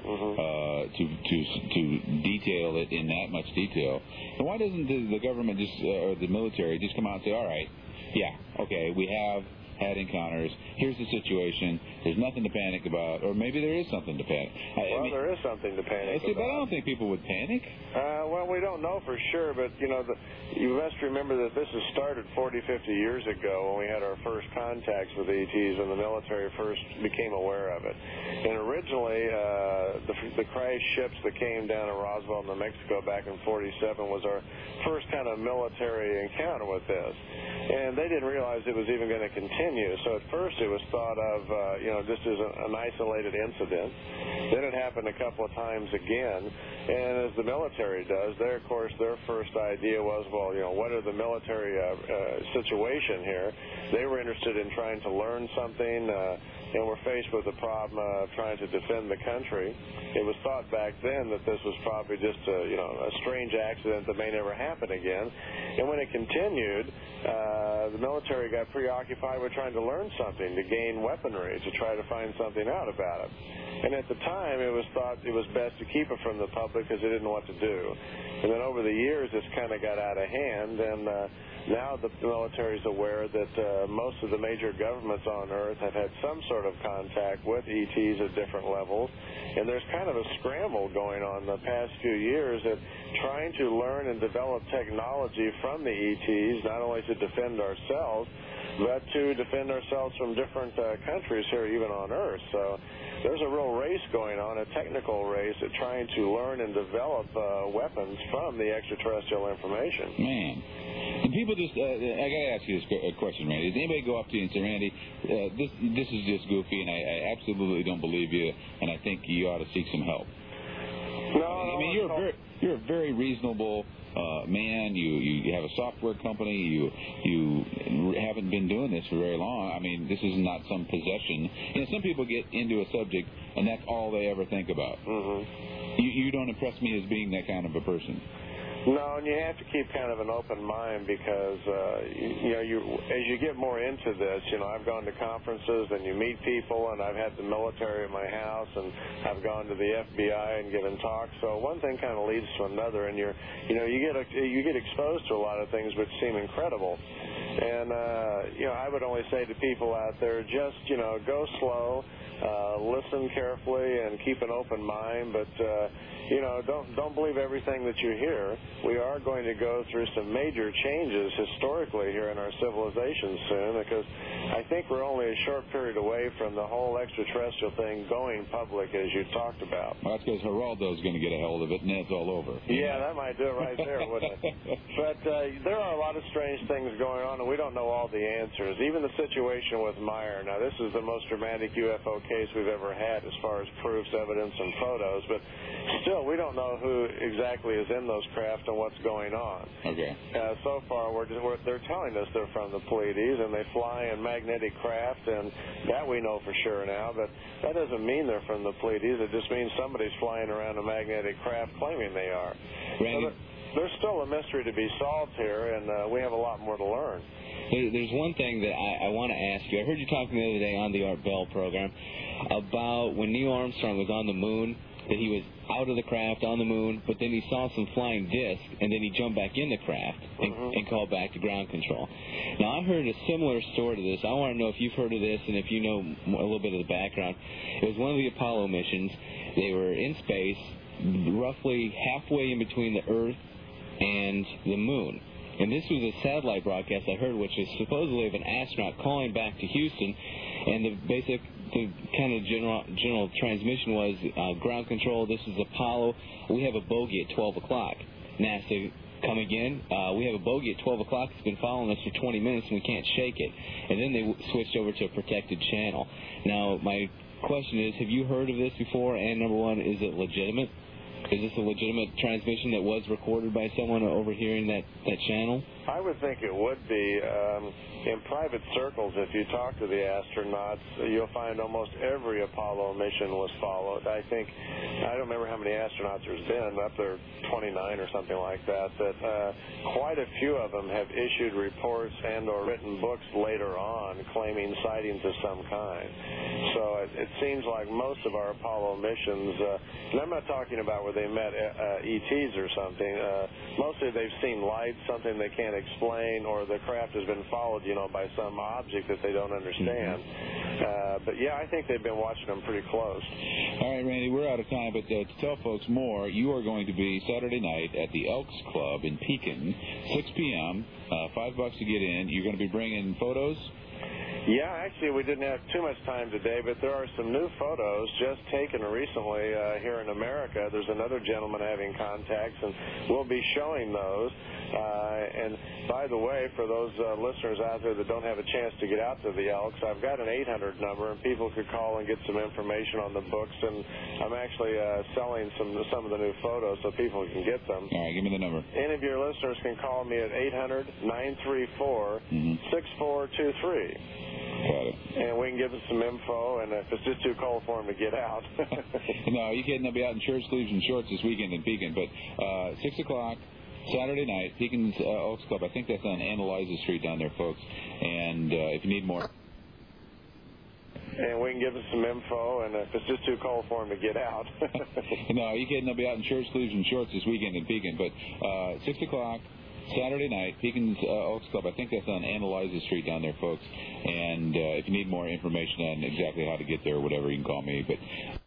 to detail it in that much detail, then why doesn't the government or the military just come out and say, all right, yeah, okay, we have had encounters, here's the situation, there's nothing to panic about, or maybe there is something to panic. There is something to panic about. But I don't think people would panic. Well, we don't know for sure, but, you must remember that this has started 40, 50 years ago when we had our first contacts with ETs and the military first became aware of it. And originally, the crash ships that came down in Roswell, New Mexico back in 47 was our first kind of military encounter with this. And they didn't realize it was even going to continue. So at first it was thought of, just as an isolated incident. Then it happened a couple of times again. And as the military does, their first idea was, what are the military situation here? They were interested in trying to learn something, and were faced with the problem of trying to defend the country. It was thought back then that this was probably just a strange accident that may never happen again. And when it continued, the military got preoccupied with trying to learn something, to gain weaponry, to try to find something out about it. And at the time, it was thought it was best to keep it from the public because they didn't know what to do. And then over the years, this kind of got out of hand, and now the military is aware that most of the major governments on Earth have had some sort of contact with ETs at different levels, and there's kind of a scramble going on the past few years at trying to learn and develop technology from the ETs, not only to defend ourselves, but to defend ourselves from different countries here, even on Earth. So there's a real race going on, a technical race at trying to learn and develop weapons from the extraterrestrial information. Man. And people just, I got to ask you this question, Randy. Does anybody go up to you and say, Randy, this is just goofy, and I absolutely don't believe you, and I think you ought to seek some help? No, I mean, you're a very reasonable man. You have a software company. You haven't been doing this for very long. I mean, this is not some possession. You know, some people get into a subject, and that's all they ever think about. Mm-hmm. You don't impress me as being that kind of a person. No, and you have to keep kind of an open mind because, as you get more into this, I've gone to conferences and you meet people, and I've had the military at my house, and I've gone to the FBI and given talks. So one thing kind of leads to another, and you get exposed to a lot of things which seem incredible. And, I would only say to people out there, just, go slow, listen carefully, and keep an open mind, but, don't believe everything that you hear. We are going to go through some major changes historically here in our civilization soon, because I think we're only a short period away from the whole extraterrestrial thing going public, as you talked about. Well, that's because Geraldo's going to get a hold of it, and then it's all over. Yeah, that might do it right there, wouldn't it? But there are a lot of strange things going on, and we don't know all the answers. Even the situation with Meyer. Now, this is the most dramatic UFO case we've ever had as far as proofs, evidence, and photos, but still, we don't know who exactly is in those craft and what's going on. Okay. So far, they're telling us they're from the Pleiades, and they fly in magnetic craft, and that we know for sure now, but that doesn't mean they're from the Pleiades. It just means somebody's flying around a magnetic craft claiming they are. Randy, so there's still a mystery to be solved here, and we have a lot more to learn. There's one thing that I want to ask you. I heard you talking the other day on the Art Bell program about when Neil Armstrong was on the moon, that he was out of the craft on the moon, but then he saw some flying discs, and then he jumped back in the craft and called back to ground control. Now, I heard a similar story to this. I want to know if you've heard of this and if you know a little bit of the background. It was one of the Apollo missions. They were in space, roughly halfway in between the Earth and the moon. And this was a satellite broadcast I heard, which is supposedly of an astronaut calling back to Houston, and the kind of general transmission was ground control. This is Apollo. We have a bogey at 12 o'clock. NASA, come again. We have a bogey at 12 o'clock. It's been following us for 20 minutes, and we can't shake it. And then they switched over to a protected channel. Now, my question is, have you heard of this before? And number one, is it legitimate? Is this a legitimate transmission that was recorded by someone overhearing that channel? I would think it would be. In private circles, if you talk to the astronauts, you'll find almost every Apollo mission was followed. I don't remember how many astronauts there's been, up there 29 or something like that, quite a few of them have issued reports and or written books later on claiming sightings of some kind. So it seems like most of our Apollo missions, and I'm not talking about where they met ETs or something, mostly they've seen lights, something they can't explain, or the craft has been followed, by some object that they don't understand. But yeah, I think they've been watching them pretty close. All right, Randy, we're out of time, but to tell folks more, you are going to be Saturday night at the Elks Club in Pekin, 6 p.m., $5 to get in. You're going to be bringing photos? Yeah, actually, we didn't have too much time today, but there are some new photos just taken recently here in America. There's another gentleman having contacts, and we'll be showing those. And by the way, for those listeners out there that don't have a chance to get out to the Elks, I've got an 800 number, and people could call and get some information on the books. And I'm actually selling some of the new photos so people can get them. All right, give me the number. Any of your listeners can call me at 800-934-6423. Got it. And we can give them some info, and if it's just too cold for them to get out. No, you kidding? They'll be out in shirt sleeves and shorts this weekend in Pekin. But 6 o'clock, Saturday night, Pekin's Elks Club. I think that's on Analyza Street down there, folks. And if you need more... And we can give them some info, and if it's just too cold for them to get out. No, you kidding? They'll be out in shirt sleeves and shorts this weekend in Pekin. But 6 o'clock, Saturday night, Pekin's Elks Club. I think that's on Analyza Street down there, folks. And if you need more information on exactly how to get there or whatever, you can call me. But